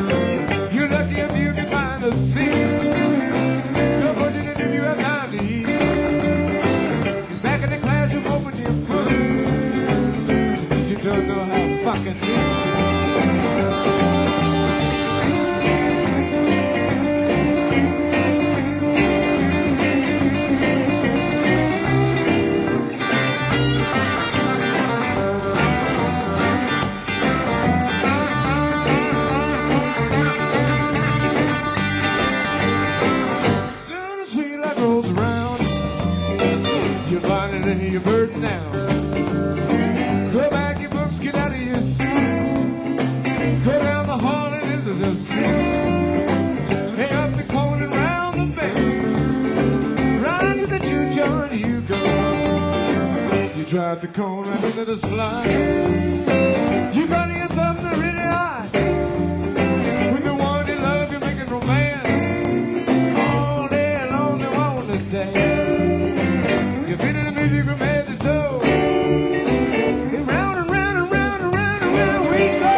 You're lucky if you can find a seat. You're fortunate if you have time to eat.
lay your burden down. Go back your books, get out of your seat. Go down the hall and into the street. Hey, up the corner and round the bend. Right to the Jew joint you go. You drive the corner into the slide. You got to get something really hot. With the one you love, you're making romance. All day long, they want to dance. You're feeling the music from head to toe. And round and round and round and round and round we go.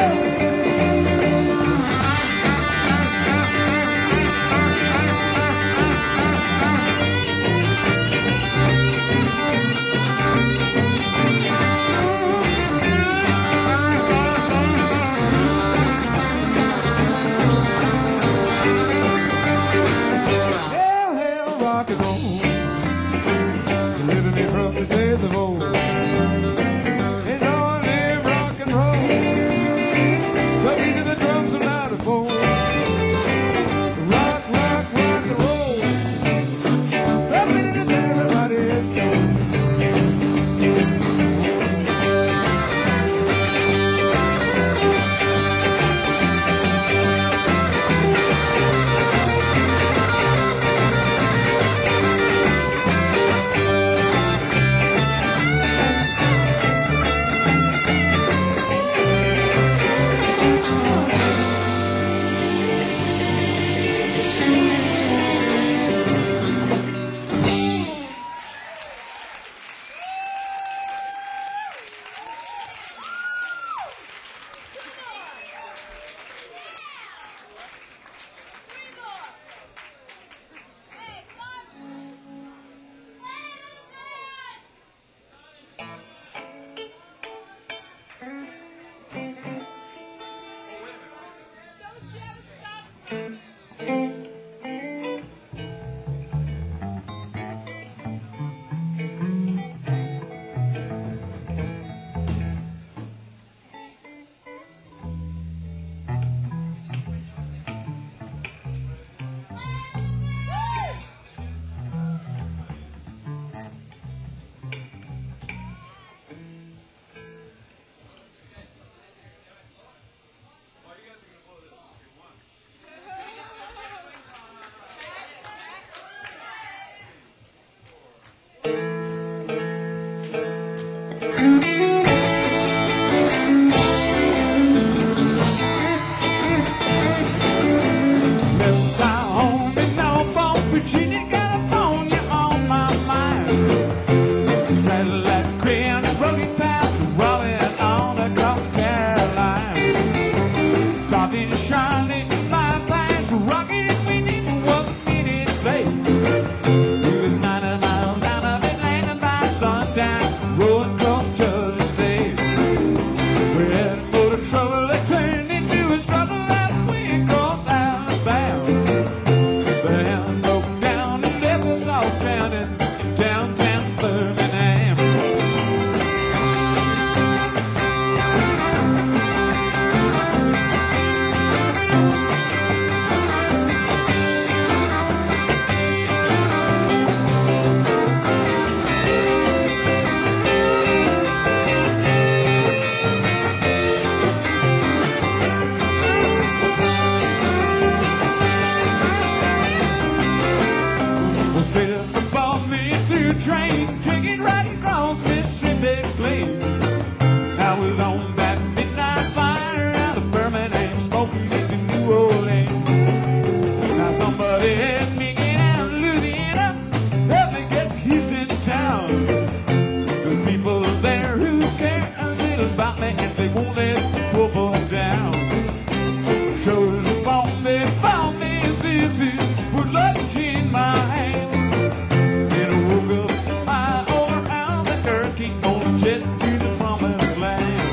Hell, hell, rock and roll. Living me from the days of old. And on live rock and roll. The beat of the drums and loud and bold. Rock, rock, rock and roll. The beat of everybody is gold. Left out home in Norfolk, Virginia, California on my mind. Cadillac crayon and rugged path, rolling on across Carolina. Stopping shining my past, rocking with it was a minute late. We was ninety miles out of Atlanta by sundown, rolling across Georgia State. We had a load of trouble that turned into a struggle as we crossed Alabama. The hound broke down and left us all stranded in downtown Birmingham. Was built above me through a train, taking right across Mississippi Plain. I was on that midnight fire out of Birmingham, smoking into New Orleans. Now somebody had me get out of Louisiana, help me get to Houston town. The people there who care a little about me, and they won't let the poor boy down. Shows upon me, found me, Susie, put lunch in my hand. Then I woke up high over Albuquerque on a jet to the promised land.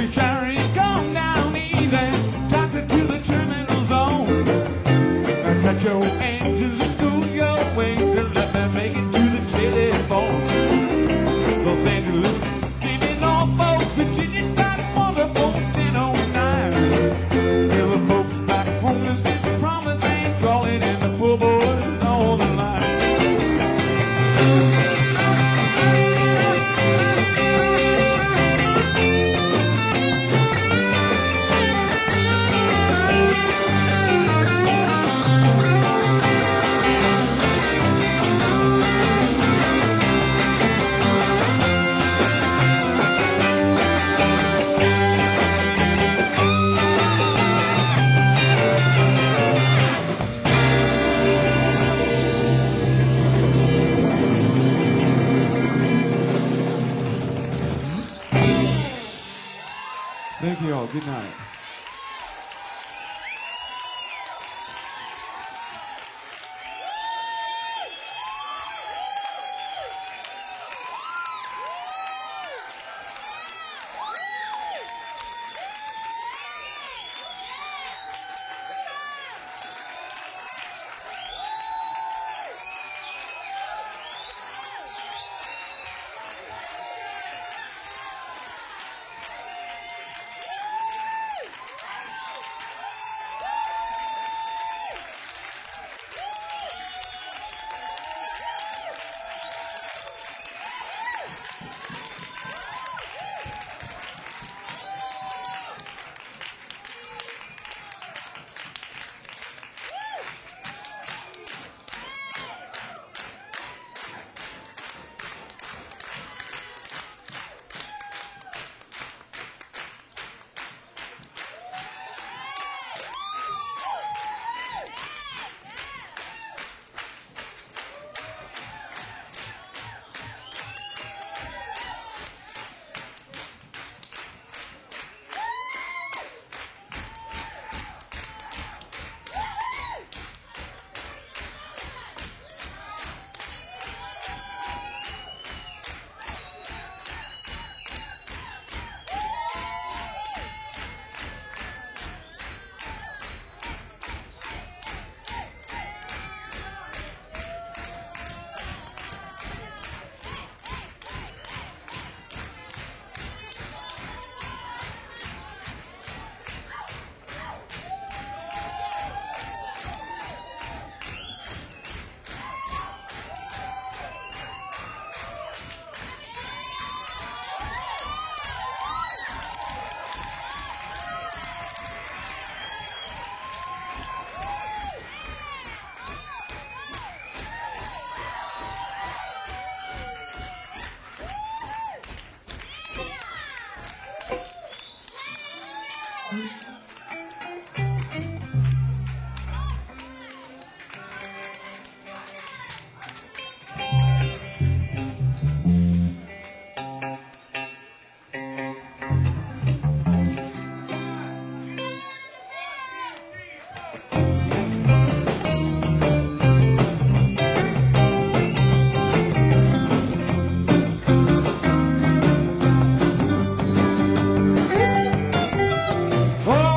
you carry it, come down easy. Toss it to the terminal zone. Now cut your engines and scoot your wings and let them make it to the telephone. Los Angeles, came in Norfolk, Virginia, got wonderful ten oh nine. Tell the folks back home to see the promised land calling and the poor boys on the line.
Thank you all. Good night.
Oh,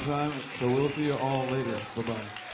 time, so we'll see you all later. Bye-bye.